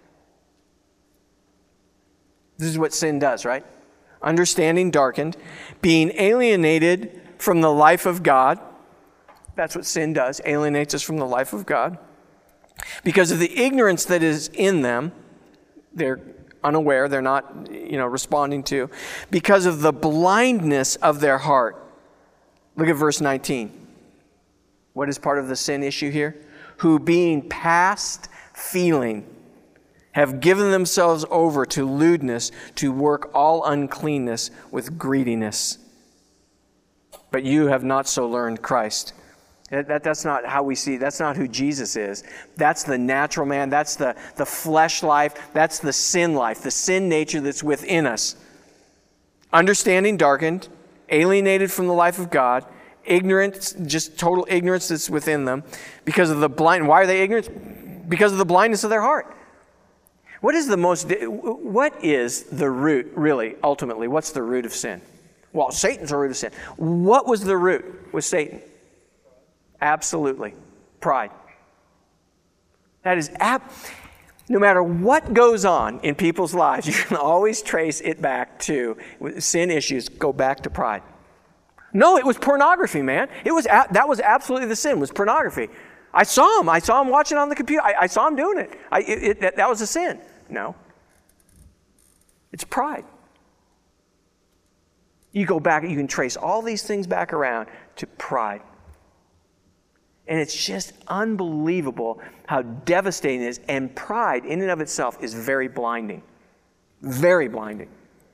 This is what sin does, right? Understanding darkened, being alienated from the life of God. That's what sin does, alienates us from the life of God. Because of the ignorance that is in them, they're unaware, they're not, responding to. Because of the blindness of their heart. Look at verse 19. What is part of the sin issue here? Who being past feeling, have given themselves over to lewdness, to work all uncleanness with greediness. But you have not so learned Christ. That's not how we see. That's not who Jesus is. That's the natural man. That's the flesh life. That's the sin life, the sin nature that's within us. Understanding darkened, alienated from the life of God, ignorance, just total ignorance that's within them because of the blind. Why are they ignorant? Because of the blindness of their heart. What is the root, really, ultimately? What's the root of sin? Well, Satan's the root of sin. What was the root with Satan? Absolutely. Pride. That is no matter what goes on in people's lives, you can always trace it back to sin issues, go back to pride. No, it was pornography, man. That was absolutely the sin, was pornography. I saw him watching on the computer. I saw him doing it. That was a sin. No. It's pride. You go back, you can trace all these things back around to pride. And it's just unbelievable how devastating it is. And pride, in and of itself, is very blinding. Very blinding.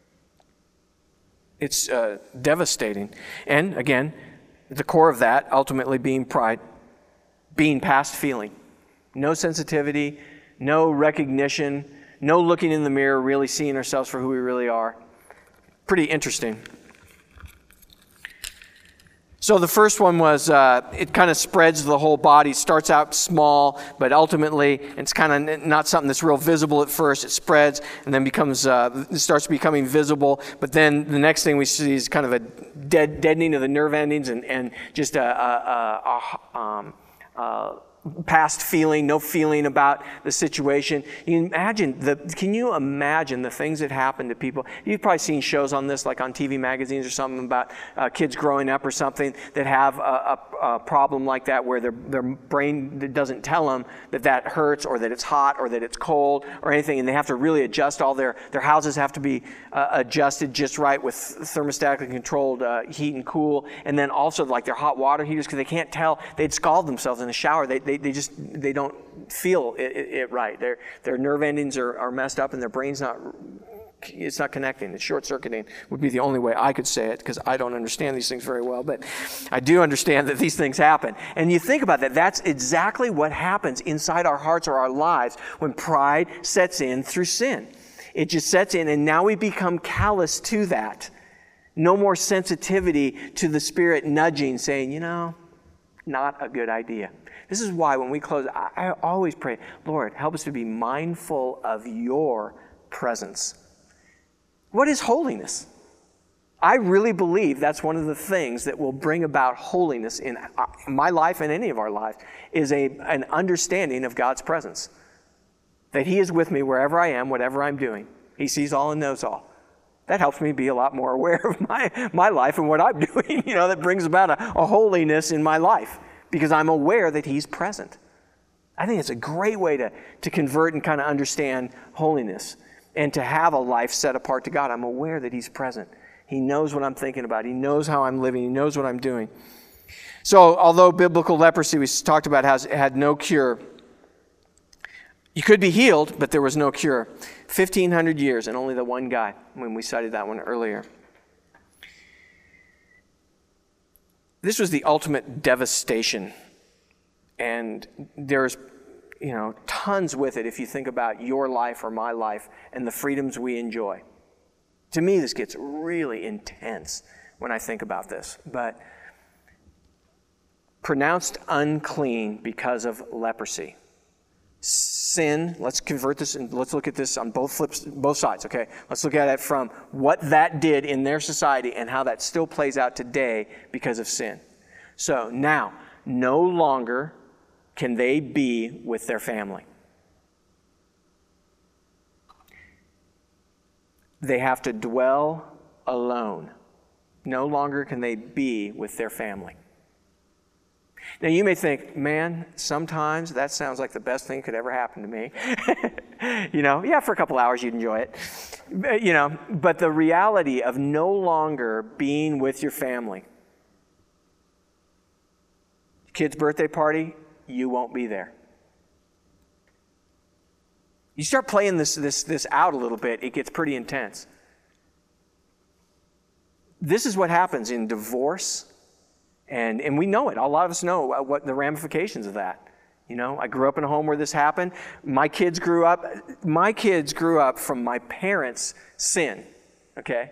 It's devastating. And again, at the core of that, ultimately being pride, being past feeling. No sensitivity, no recognition, no looking in the mirror, really seeing ourselves for who we really are. Pretty interesting. So the first one was, it kind of spreads the whole body, starts out small, but ultimately it's kind of not something that's real visible at first. It spreads and then starts becoming visible. But then the next thing we see is kind of a deadening of the nerve endings and just past feeling, no feeling about the situation. Can you imagine the things that happen to people? You've probably seen shows on this, like on TV magazines or something about kids growing up or something that have a problem like that where their brain doesn't tell them that hurts or that it's hot or that it's cold or anything, and they have to really adjust all their houses have to be adjusted just right with thermostatically controlled heat and cool, and then also like their hot water heaters because they can't tell. They'd scald themselves in the shower. They don't feel it right. Their nerve endings are messed up and their brain's it's not connecting. It's short-circuiting would be the only way I could say it because I don't understand these things very well, but I do understand that these things happen. And you think about that, that's exactly what happens inside our hearts or our lives when pride sets in through sin. It just sets in and now we become callous to that. No more sensitivity to the Spirit nudging, saying, not a good idea. This is why when we close, I always pray, Lord, help us to be mindful of your presence. What is holiness? I really believe that's one of the things that will bring about holiness in my life and any of our lives, is an understanding of God's presence. That He is with me wherever I am, whatever I'm doing. He sees all and knows all. That helps me be a lot more aware of my life and what I'm doing. That brings about a holiness in my life. Because I'm aware that He's present. I think it's a great way to convert and kind of understand holiness and to have a life set apart to God. I'm aware that He's present. He knows what I'm thinking about. He knows how I'm living. He knows what I'm doing. So although biblical leprosy we talked about had no cure, you could be healed, but there was no cure. 1,500 years and only the one guy, when we cited that one earlier. This was the ultimate devastation, and there's, tons with it if you think about your life or my life and the freedoms we enjoy. To me, this gets really intense when I think about this, but pronounced unclean because of leprosy. Sin, let's convert this and let's look at this on both sides, okay? Let's look at it from what that did in their society and how that still plays out today because of sin. So now, no longer can they be with their family. They have to dwell alone. No longer can they be with their family. Now you may think, man, sometimes that sounds like the best thing could ever happen to me. For a couple hours you'd enjoy it. But the reality of no longer being with your family. Kid's birthday party, you won't be there. You start playing this out a little bit, it gets pretty intense. This is what happens in divorce. And we know it. A lot of us know what the ramifications of that. I grew up in a home where this happened. My kids grew up from my parents' sin. Okay?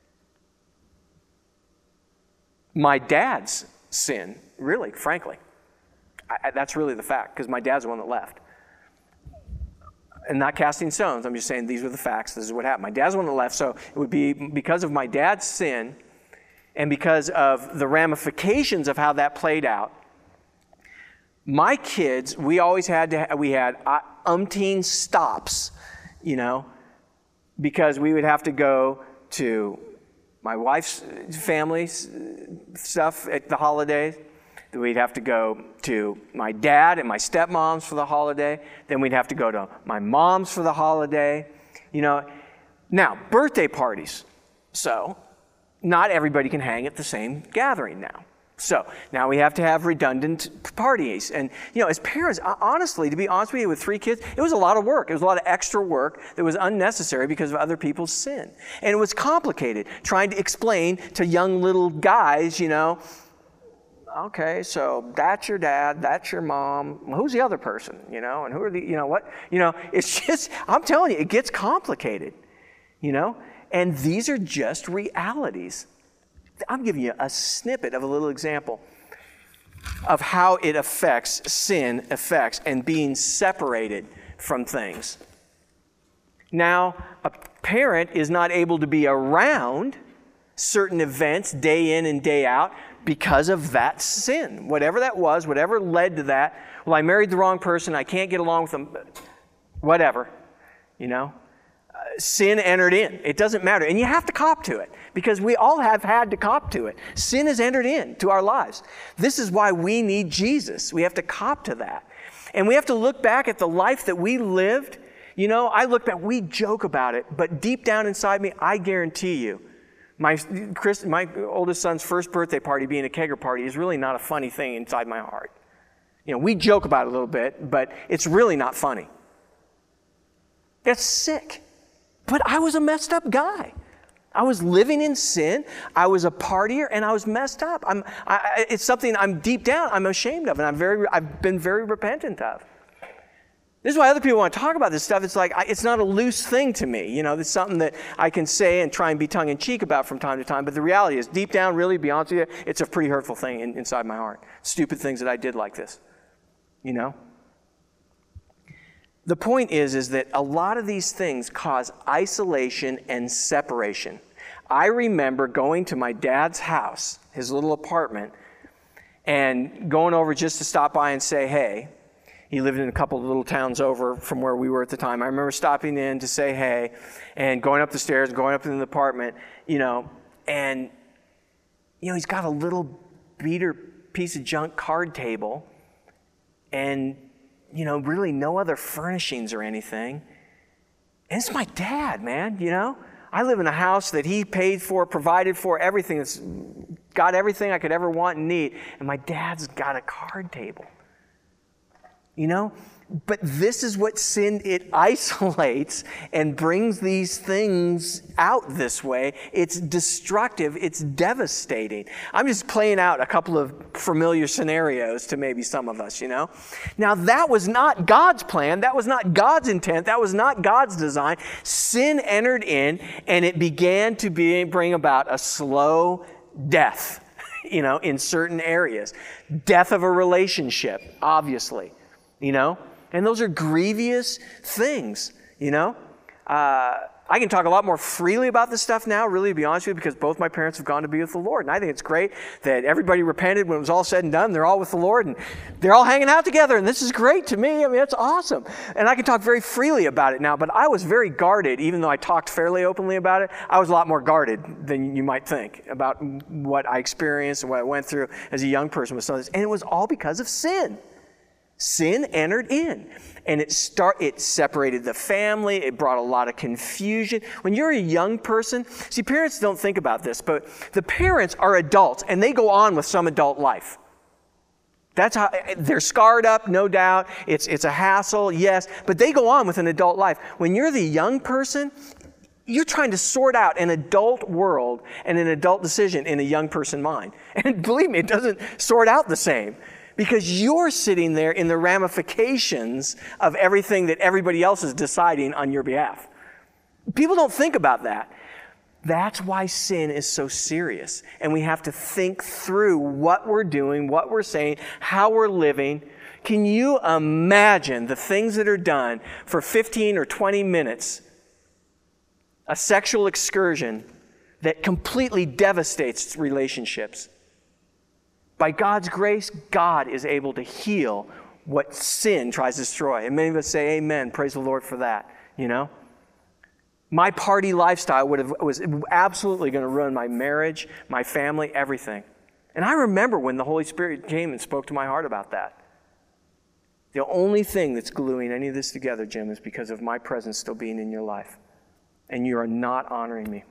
My dad's sin, really, frankly. That's really the fact, because my dad's the one that left. And not casting stones. I'm just saying these were the facts. This is what happened. My dad's the one that left, so it would be because of my dad's sin and because of the ramifications of how that played out. My kids, we always had umpteen stops, because we would have to go to my wife's family's stuff at the holidays. Then we'd have to go to my dad and my stepmom's for the holiday. Then we'd have to go to my mom's for the holiday. Now, birthday parties. So, not everybody can hang at the same gathering now. So, now we have to have redundant parties. And, as parents, honestly, to be honest with you, with 3 kids, it was a lot of work. It was a lot of extra work that was unnecessary because of other people's sin. And it was complicated, trying to explain to young little guys, okay, so that's your dad, that's your mom. Who's the other person, and who are the, it's just, I'm telling you, it gets complicated, and these are just realities. I'm giving you a snippet of a little example of how it sin affects and being separated from things. Now, a parent is not able to be around certain events day in and day out because of that sin. Whatever that was, whatever led to that. Well, I married the wrong person. I can't get along with them. Whatever, sin entered in. It doesn't matter. And you have to cop to it because we all have had to cop to it. Sin has entered into our lives. This is why we need Jesus. We have to cop to that. And we have to look back at the life that we lived. I look back, we joke about it, but deep down inside me, I guarantee you, my oldest son's first birthday party being a kegger party is really not a funny thing inside my heart. We joke about it a little bit, but it's really not funny. That's sick. But I was a messed up guy. I was living in sin. I was a partier, and I was messed up. It's something I'm deep down, I'm ashamed of, and I've been very repentant of. This is why other people want to talk about this stuff. It's like, it's not a loose thing to me. It's something that I can say and try and be tongue-in-cheek about from time to time. But the reality is, deep down, really, to be honest with you, it's a pretty hurtful thing inside my heart. Stupid things that I did like this. The point is that a lot of these things cause isolation and separation. I remember going to my dad's house, his little apartment, and going over just to stop by and say, hey. He lived in a couple of little towns over from where we were at the time. I remember stopping in to say hey and going up the stairs, going up in the apartment, and, he's got a little beater piece of junk card table and, really no other furnishings or anything. And it's my dad, man, I live in a house that he paid for, provided for, everything. It's got everything I could ever want and need. And my dad's got a card table. But this is what sin, it isolates and brings these things out this way. It's destructive. It's devastating. I'm just playing out a couple of familiar scenarios to maybe some of us, Now, that was not God's plan. That was not God's intent. That was not God's design. Sin entered in, and it began to bring about a slow death, in certain areas. Death of a relationship, obviously. And those are grievous things, I can talk a lot more freely about this stuff now, really, to be honest with you, because both my parents have gone to be with the Lord. And I think it's great that everybody repented when it was all said and done. They're all with the Lord, and they're all hanging out together, and this is great to me. I mean, that's awesome. And I can talk very freely about it now, but I was very guarded. Even though I talked fairly openly about it, I was a lot more guarded than you might think about what I experienced and what I went through as a young person with some of this. And it was all because of sin. Sin entered in, and it separated the family. It brought a lot of confusion. When you're a young person, see, parents don't think about this, but the parents are adults, and they go on with some adult life. That's how they're scarred up, no doubt. It's a hassle, yes, but they go on with an adult life. When you're the young person, you're trying to sort out an adult world and an adult decision in a young person mind. And believe me, it doesn't sort out the same. Because you're sitting there in the ramifications of everything that everybody else is deciding on your behalf. People don't think about that. That's why sin is so serious. And we have to think through what we're doing, what we're saying, how we're living. Can you imagine the things that are done for 15 or 20 minutes, a sexual excursion that completely devastates relationships? By God's grace, God is able to heal what sin tries to destroy. And many of us say, amen, praise the Lord for that, you know? My party lifestyle was absolutely going to ruin my marriage, my family, everything. And I remember when the Holy Spirit came and spoke to my heart about that. The only thing that's gluing any of this together, Jim, is because of my presence still being in your life. And you are not honoring me.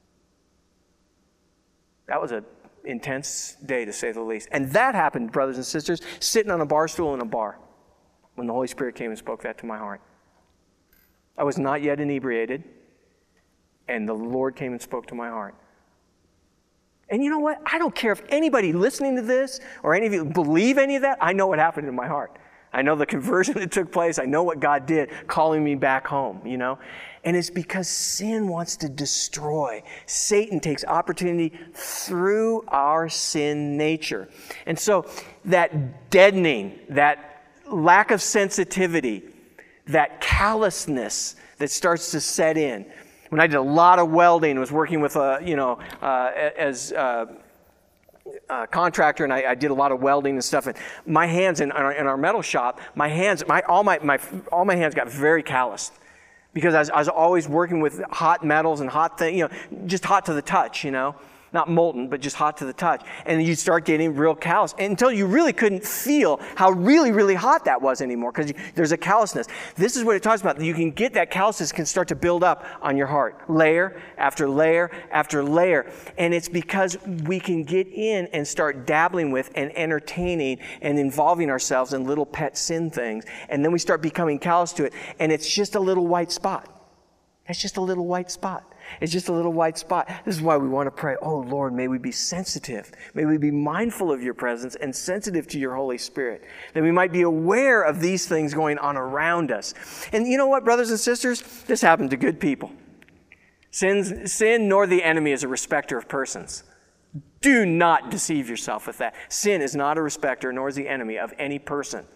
That was an intense day, to say the least. And that happened, brothers and sisters, sitting on a bar stool in a bar when the Holy Spirit came and spoke that to my heart. I was not yet inebriated, and the Lord came and spoke to my heart. And you know what? I don't care if anybody listening to this or any of you believe any of that. I know what happened in my heart. I know the conversion that took place. I know what God did, calling me back home, you know. And it's because sin wants to destroy. Satan takes opportunity through our sin nature. And so that deadening, that lack of sensitivity, that callousness that starts to set in. When I did a lot of welding, was working with as a contractor, and I did a lot of welding and stuff. And my hands in our metal shop, all my hands got very calloused because I was always working with hot metals and hot things, you know, just hot to the touch, you know. Not molten, but just hot to the touch. And you start getting real callous until you really couldn't feel how really, really hot that was anymore because there's a callousness. This is what it talks about. You can get that callousness can start to build up on your heart, layer after layer after layer. And it's because we can get in and start dabbling with and entertaining and involving ourselves in little pet sin things. And then we start becoming callous to it. And it's just a little white spot. It's just a little white spot. It's just a little white spot. This is why we want to pray, oh Lord, may we be sensitive. May we be mindful of your presence and sensitive to your Holy Spirit. That we might be aware of these things going on around us. And you know what, brothers and sisters? This happened to good people. Sin nor the enemy is a respecter of persons. Do not deceive yourself with that. Sin is not a respecter, nor is the enemy of any person.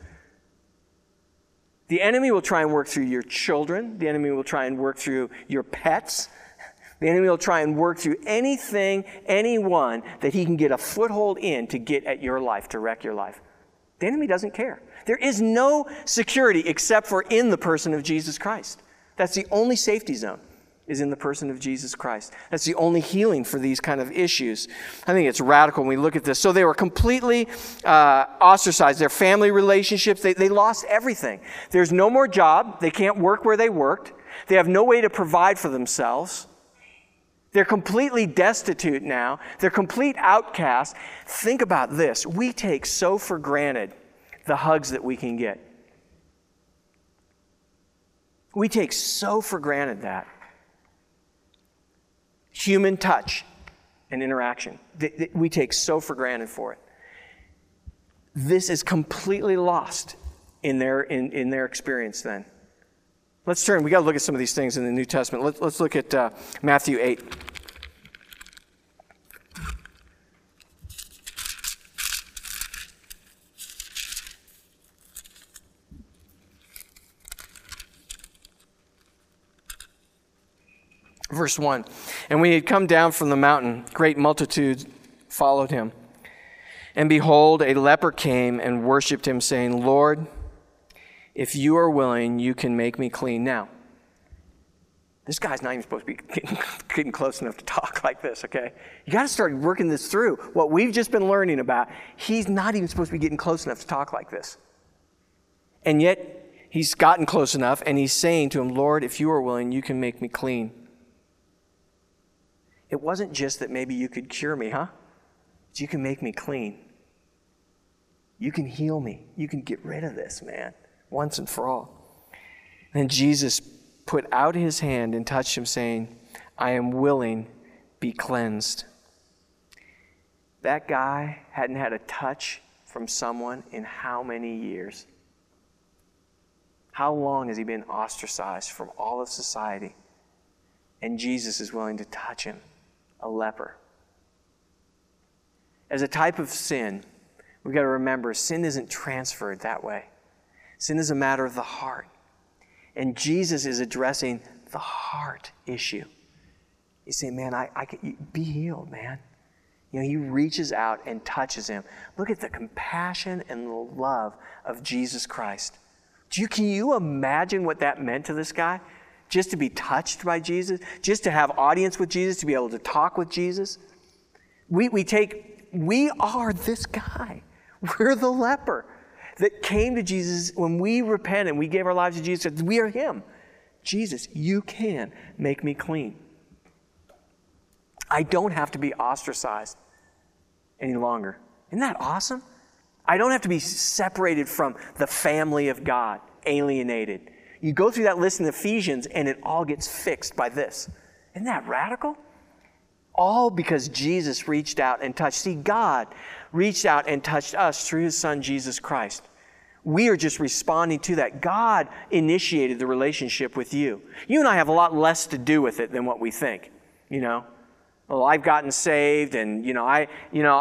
The enemy will try and work through your children. The enemy will try and work through your pets. The enemy will try and work through anything, anyone that he can get a foothold in to get at your life, to wreck your life. The enemy doesn't care. There is no security except for in the person of Jesus Christ. That's the only safety zone, is in the person of Jesus Christ. That's the only healing for these kind of issues. I think it's radical when we look at this. So they were completely ostracized. Their family relationships, they lost everything. There's no more job. They can't work where they worked. They have no way to provide for themselves. They're completely destitute now. They're complete outcasts. Think about this. We take so for granted the hugs that we can get. We take so for granted that. Human touch and interaction. We take so for granted for it. This is completely lost in their experience then. Let's turn. We got to look at some of these things in the New Testament. Let's look at Matthew 8. Verse 1. And when he had come down from the mountain, great multitudes followed him. And behold, a leper came and worshipped him, saying, Lord, if you are willing, you can make me clean. Now, this guy's not even supposed to be getting close enough to talk like this, okay? You got to start working this through. What we've just been learning about, he's not even supposed to be getting close enough to talk like this. And yet, he's gotten close enough, and he's saying to him, Lord, if you are willing, you can make me clean. It wasn't just that maybe you could cure me, huh? It's you can make me clean. You can heal me. You can get rid of this, man, once and for all. And Jesus put out his hand and touched him, saying, I am willing, be cleansed. That guy hadn't had a touch from someone in how many years? How long has he been ostracized from all of society? And Jesus is willing to touch him, a leper. As a type of sin, We've got to remember, sin isn't transferred that way. Sin is a matter of the heart. And Jesus is addressing the heart issue. He's saying, man, I can be healed, man. You know, he reaches out and touches him. Look at the compassion and the love of Jesus Christ. Can you imagine what that meant to this guy? Just to be touched by Jesus, just to have audience with Jesus, to be able to talk with Jesus. We are this guy. We're the leper that came to Jesus when we repented and we gave our lives to Jesus. We are him. Jesus, you can make me clean. I don't have to be ostracized any longer. Isn't that awesome? I don't have to be separated from the family of God, alienated. You go through that list in Ephesians and it all gets fixed by this. Isn't that radical? All because Jesus reached out and touched. See, God reached out and touched us through his Son, Jesus Christ. We are just responding to that. God initiated the relationship with you. You and I have a lot less to do with it than what we think, you know. Well, I've gotten saved, and I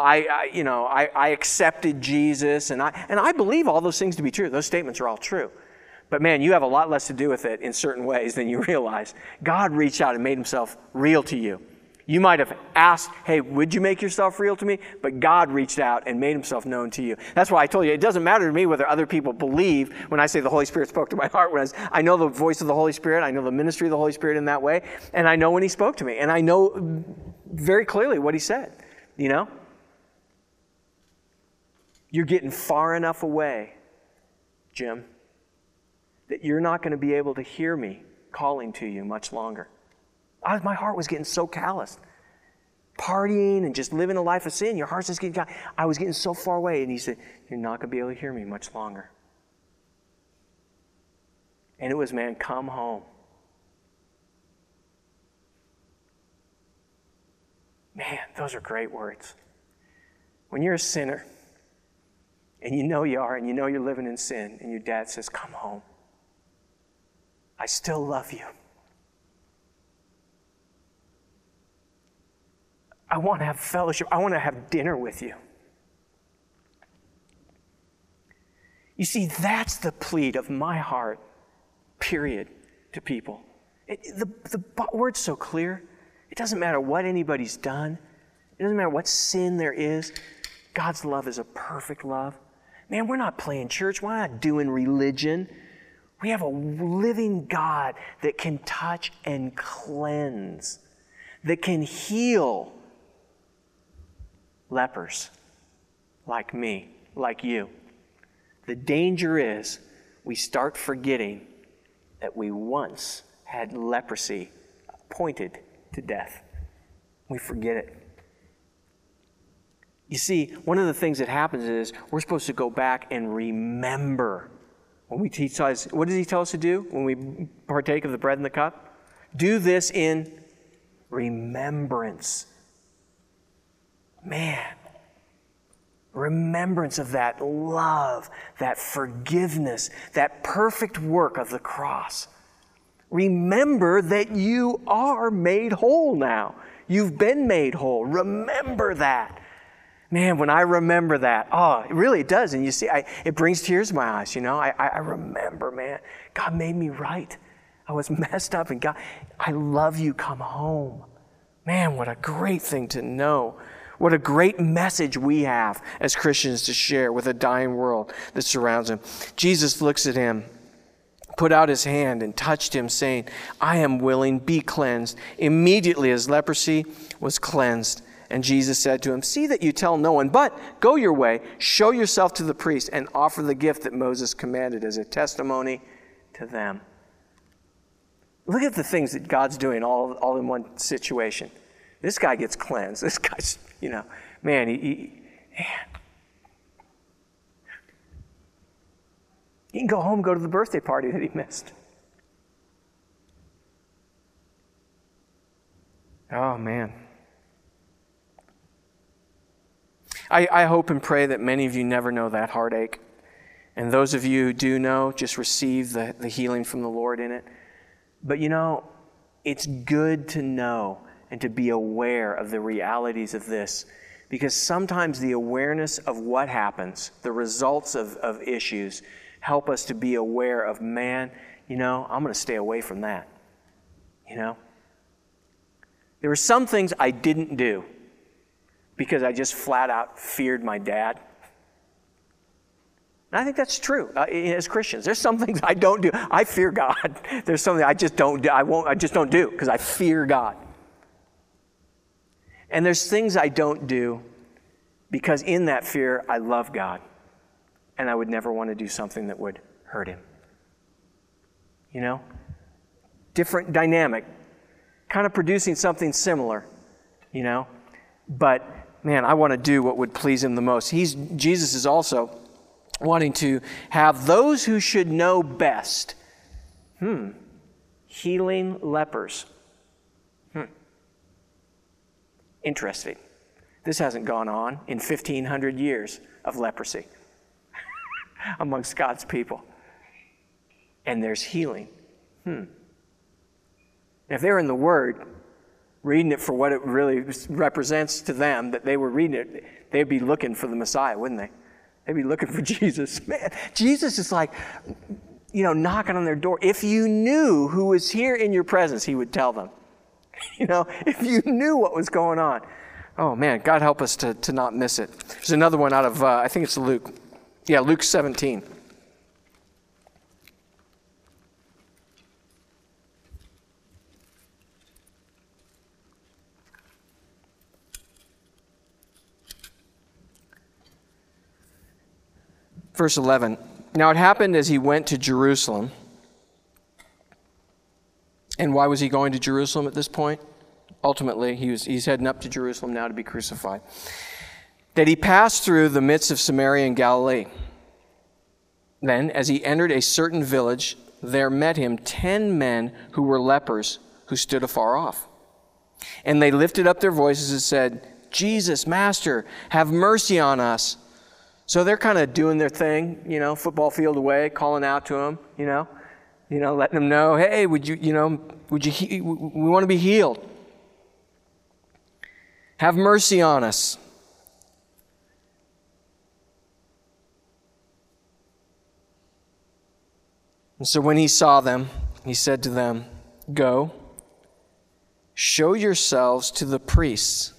accepted Jesus, and I believe all those things to be true. Those statements are all true. But man, you have a lot less to do with it in certain ways than you realize. God reached out and made himself real to you. You might have asked, hey, would you make yourself real to me? But God reached out and made himself known to you. That's why I told you, it doesn't matter to me whether other people believe when I say the Holy Spirit spoke to my heart. I know the voice of the Holy Spirit. I know the ministry of the Holy Spirit in that way. And I know when he spoke to me. And I know very clearly what he said, you know? You're getting far enough away, Jim, that you're not going to be able to hear me calling to you much longer. My heart was getting so calloused. Partying and just living a life of sin. Your heart's just getting... I was getting so far away. And he said, you're not going to be able to hear me much longer. And it was, man, come home. Man, those are great words. When you're a sinner, and you know you are, and you know you're living in sin, and your dad says, come home. I still love you. I want to have fellowship. I want to have dinner with you. You see, that's the plea of my heart, period, to people. The word's so clear. It doesn't matter what anybody's done. It doesn't matter what sin there is. God's love is a perfect love. Man, we're not playing church. We're not doing religion. We have a living God that can touch and cleanse, that can heal lepers like me, like you. The danger is we start forgetting that we once had leprosy pointed to death. We forget it. You see, one of the things that happens is we're supposed to go back and remember. When we teach us, what does he tell us to do when we partake of the bread and the cup? Do this in remembrance. Man, remembrance of that love, that forgiveness, that perfect work of the cross. Remember that you are made whole now. You've been made whole. Remember that. Man, when I remember that, it really does. And you see, it brings tears to my eyes, you know. I remember, man, God made me right. I was messed up, and God, I love you, come home. Man, what a great thing to know. What a great message we have as Christians to share with a dying world that surrounds him. Jesus looks at him, put out his hand and touched him, saying, I am willing, be cleansed. Immediately his leprosy was cleansed. And Jesus said to him, see that you tell no one, but go your way, show yourself to the priest, and offer the gift that Moses commanded as a testimony to them. Look at the things that God's doing all in one situation. This guy gets cleansed. This guy's, man, he can go home and go to the birthday party that he missed. Oh, man. I hope and pray that many of you never know that heartache. And those of you who do know, just receive the healing from the Lord in it. But it's good to know and to be aware of the realities of this, Because sometimes the awareness of what happens, the results of issues, help us to be aware of, man, I'm going to stay away from that. There were some things I didn't do because I just flat out feared my dad. And I think that's true as Christians. There's some things I don't do. I fear God. There's something I just don't do. I just don't do because I fear God. And there's things I don't do because in that fear I love God. And I would never want to do something that would hurt him. Different dynamic. Kind of producing something similar, But, man, I want to do what would please him the most. Jesus is also wanting to have those who should know best. Healing lepers. Interesting. This hasn't gone on in 1,500 years of leprosy amongst God's people. And there's healing. If they were in the Word, reading it for what it really represents to them, that they were reading it, they'd be looking for the Messiah, wouldn't they? They'd be looking for Jesus. Man, Jesus is like, knocking on their door. If you knew who was here in your presence, he would tell them. If you knew what was going on. Oh, man, God help us to not miss it. There's another one out of, I think it's Luke. Yeah, Luke 17. Verse 11, now it happened as he went to Jerusalem. And why was he going to Jerusalem at this point? Ultimately, he's heading up to Jerusalem now to be crucified. That he passed through the midst of Samaria and Galilee. Then, as he entered a certain village, there met him 10 men who were lepers, who stood afar off. And they lifted up their voices and said, Jesus, Master, have mercy on us. So they're kind of doing their thing, football field away, calling out to him, letting them know, hey, we want to be healed. Have mercy on us. And so when he saw them, he said to them, go, show yourselves to the priests.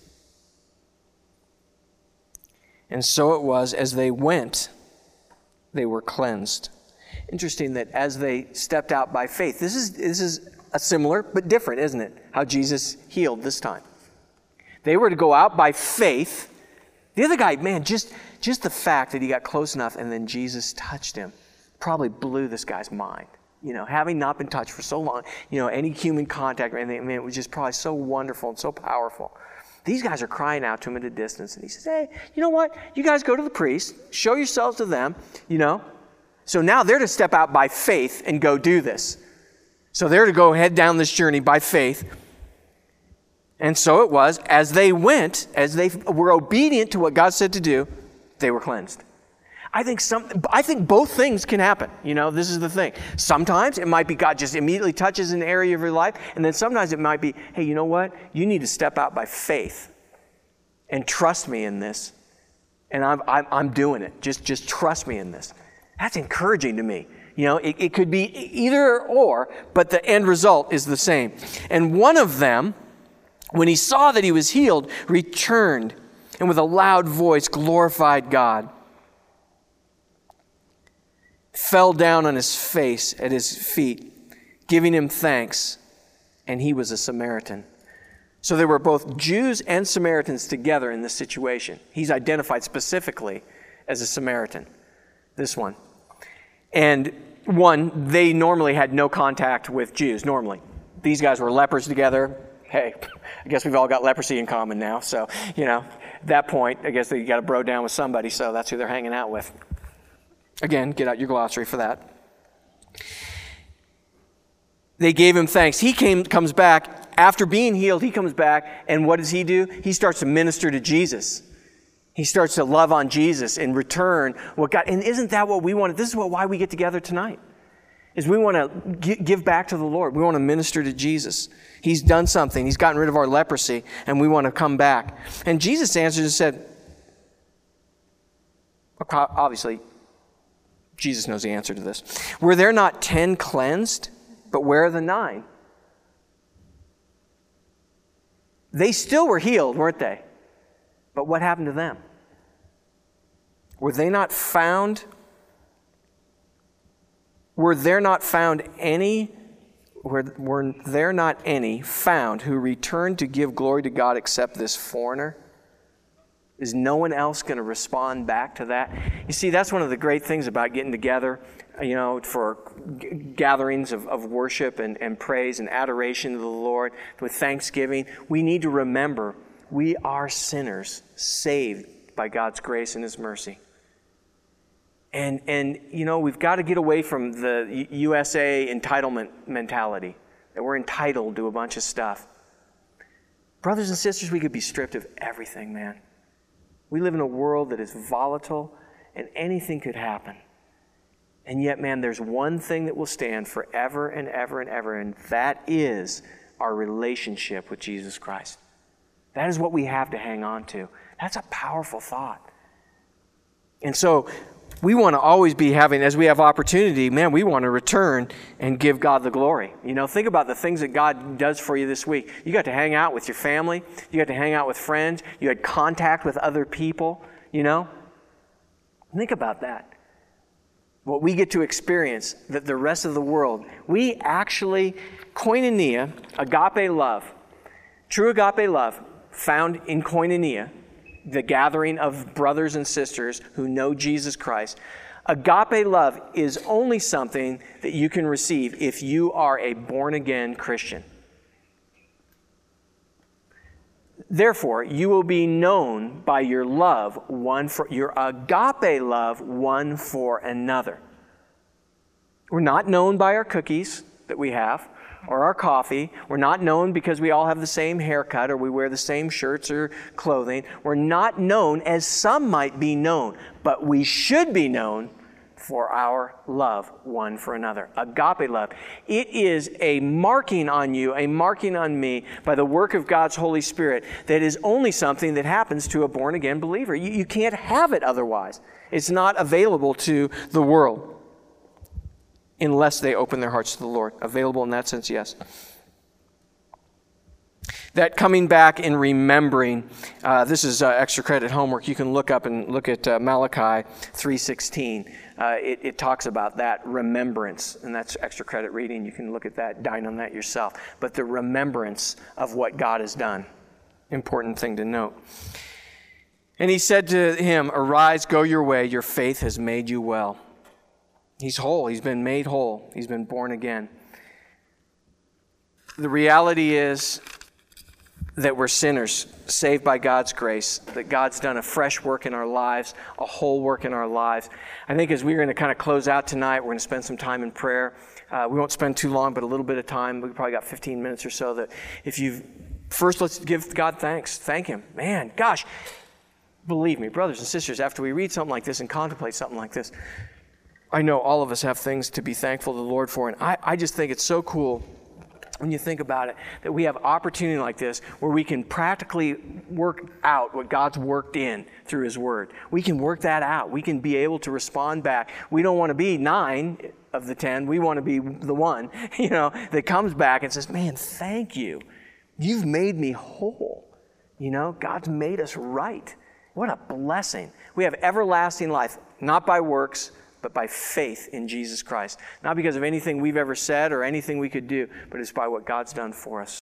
And so it was, as they went, they were cleansed. Interesting that as they stepped out by faith, this is a similar but different, isn't it? How Jesus healed this time. They were to go out by faith. The other guy, man, just the fact that he got close enough and then Jesus touched him probably blew this guy's mind. Having not been touched for so long, any human contact or anything, it was just probably so wonderful and so powerful. These guys are crying out to him at a distance. And he says, hey, you know what? You guys go to the priest. Show yourselves to them, So now they're to step out by faith and go do this. So they're to go head down this journey by faith. And so it was, as they went, as they were obedient to what God said to do, they were cleansed. I think both things can happen. This is the thing. Sometimes it might be God just immediately touches an area of your life, and then sometimes it might be, hey, you know what? You need to step out by faith and trust me in this, and I'm doing it. Just trust me in this. That's encouraging to me. It could be either or, but the end result is the same. And one of them, when he saw that he was healed, returned and with a loud voice glorified God. Fell down on his face at his feet, giving him thanks, and he was a Samaritan. So there were both Jews and Samaritans together in this situation. He's identified specifically as a Samaritan, this one. And one, they normally had no contact with Jews, normally. These guys were lepers together. Hey, I guess we've all got leprosy in common now. So, at that point, I guess you got to bro down with somebody, so that's who they're hanging out with. Again, get out your glossary for that. They gave him thanks. He comes back. After being healed, he comes back, and what does he do? He starts to minister to Jesus. He starts to love on Jesus and return what God. And isn't that what we wanted? This is why we get together tonight. is we want to give back to the Lord. We want to minister to Jesus. He's done something. He's gotten rid of our leprosy, and we want to come back. And Jesus answered and said, obviously, Jesus knows the answer to this. Were there not 10 cleansed? But where are the 9? They still were healed, weren't they? But what happened to them? Were there not found any found who returned to give glory to God except this foreigner? Is no one else going to respond back to that? You see, that's one of the great things about getting together, for gatherings of worship and praise and adoration of the Lord with thanksgiving. We need to remember we are sinners saved by God's grace and His mercy. And we've got to get away from the USA entitlement mentality, that we're entitled to a bunch of stuff. Brothers and sisters, we could be stripped of everything, man. We live in a world that is volatile, and anything could happen. And yet, man, there's one thing that will stand forever and ever and ever, and that is our relationship with Jesus Christ. That is what we have to hang on to. That's a powerful thought. And so, we want to always be having, as we have opportunity, man, we want to return and give God the glory. Think about the things that God does for you this week. You got to hang out with your family. You got to hang out with friends. You had contact with other people, Think about that. What we get to experience, that the rest of the world, we actually, koinonia, agape love, true agape love, found in koinonia, the gathering of brothers and sisters who know Jesus Christ. Agape love is only something that you can receive if you are a born-again Christian. Therefore, you will be known by your love, your agape love one for another. We're not known by our cookies that we have, or our coffee. We're not known because we all have the same haircut or we wear the same shirts or clothing. We're not known as some might be known, but we should be known for our love one for another. Agape love. It is a marking on you, a marking on me by the work of God's Holy Spirit that is only something that happens to a born-again believer. You can't have it otherwise. It's not available to the world unless they open their hearts to the Lord. Available in that sense, yes. That coming back and remembering, this is extra credit homework. You can look up and look at Malachi 3:16. It talks about that remembrance, and that's extra credit reading. You can look at that, dine on that yourself. But the remembrance of what God has done, important thing to note. And he said to him, "Arise, go your way, your faith has made you well." He's whole. He's been made whole. He's been born again. The reality is that we're sinners, saved by God's grace, that God's done a fresh work in our lives, a whole work in our lives. I think as we're going to kind of close out tonight, we're going to spend some time in prayer. We won't spend too long, but a little bit of time. We've probably got 15 minutes or so. That if you've first, let's give God thanks. Thank Him. Man, gosh, believe me, brothers and sisters, after we read something like this and contemplate something like this, I know all of us have things to be thankful to the Lord for, and I just think it's so cool when you think about it, that we have opportunity like this where we can practically work out what God's worked in through His Word. We can work that out. We can be able to respond back. We don't want to be 9 of the 10. We want to be the one, that comes back and says, "Man, thank you. You've made me whole. God's made us right." What a blessing. We have everlasting life, not by works, but by faith in Jesus Christ. Not because of anything we've ever said or anything we could do, but it's by what God's done for us.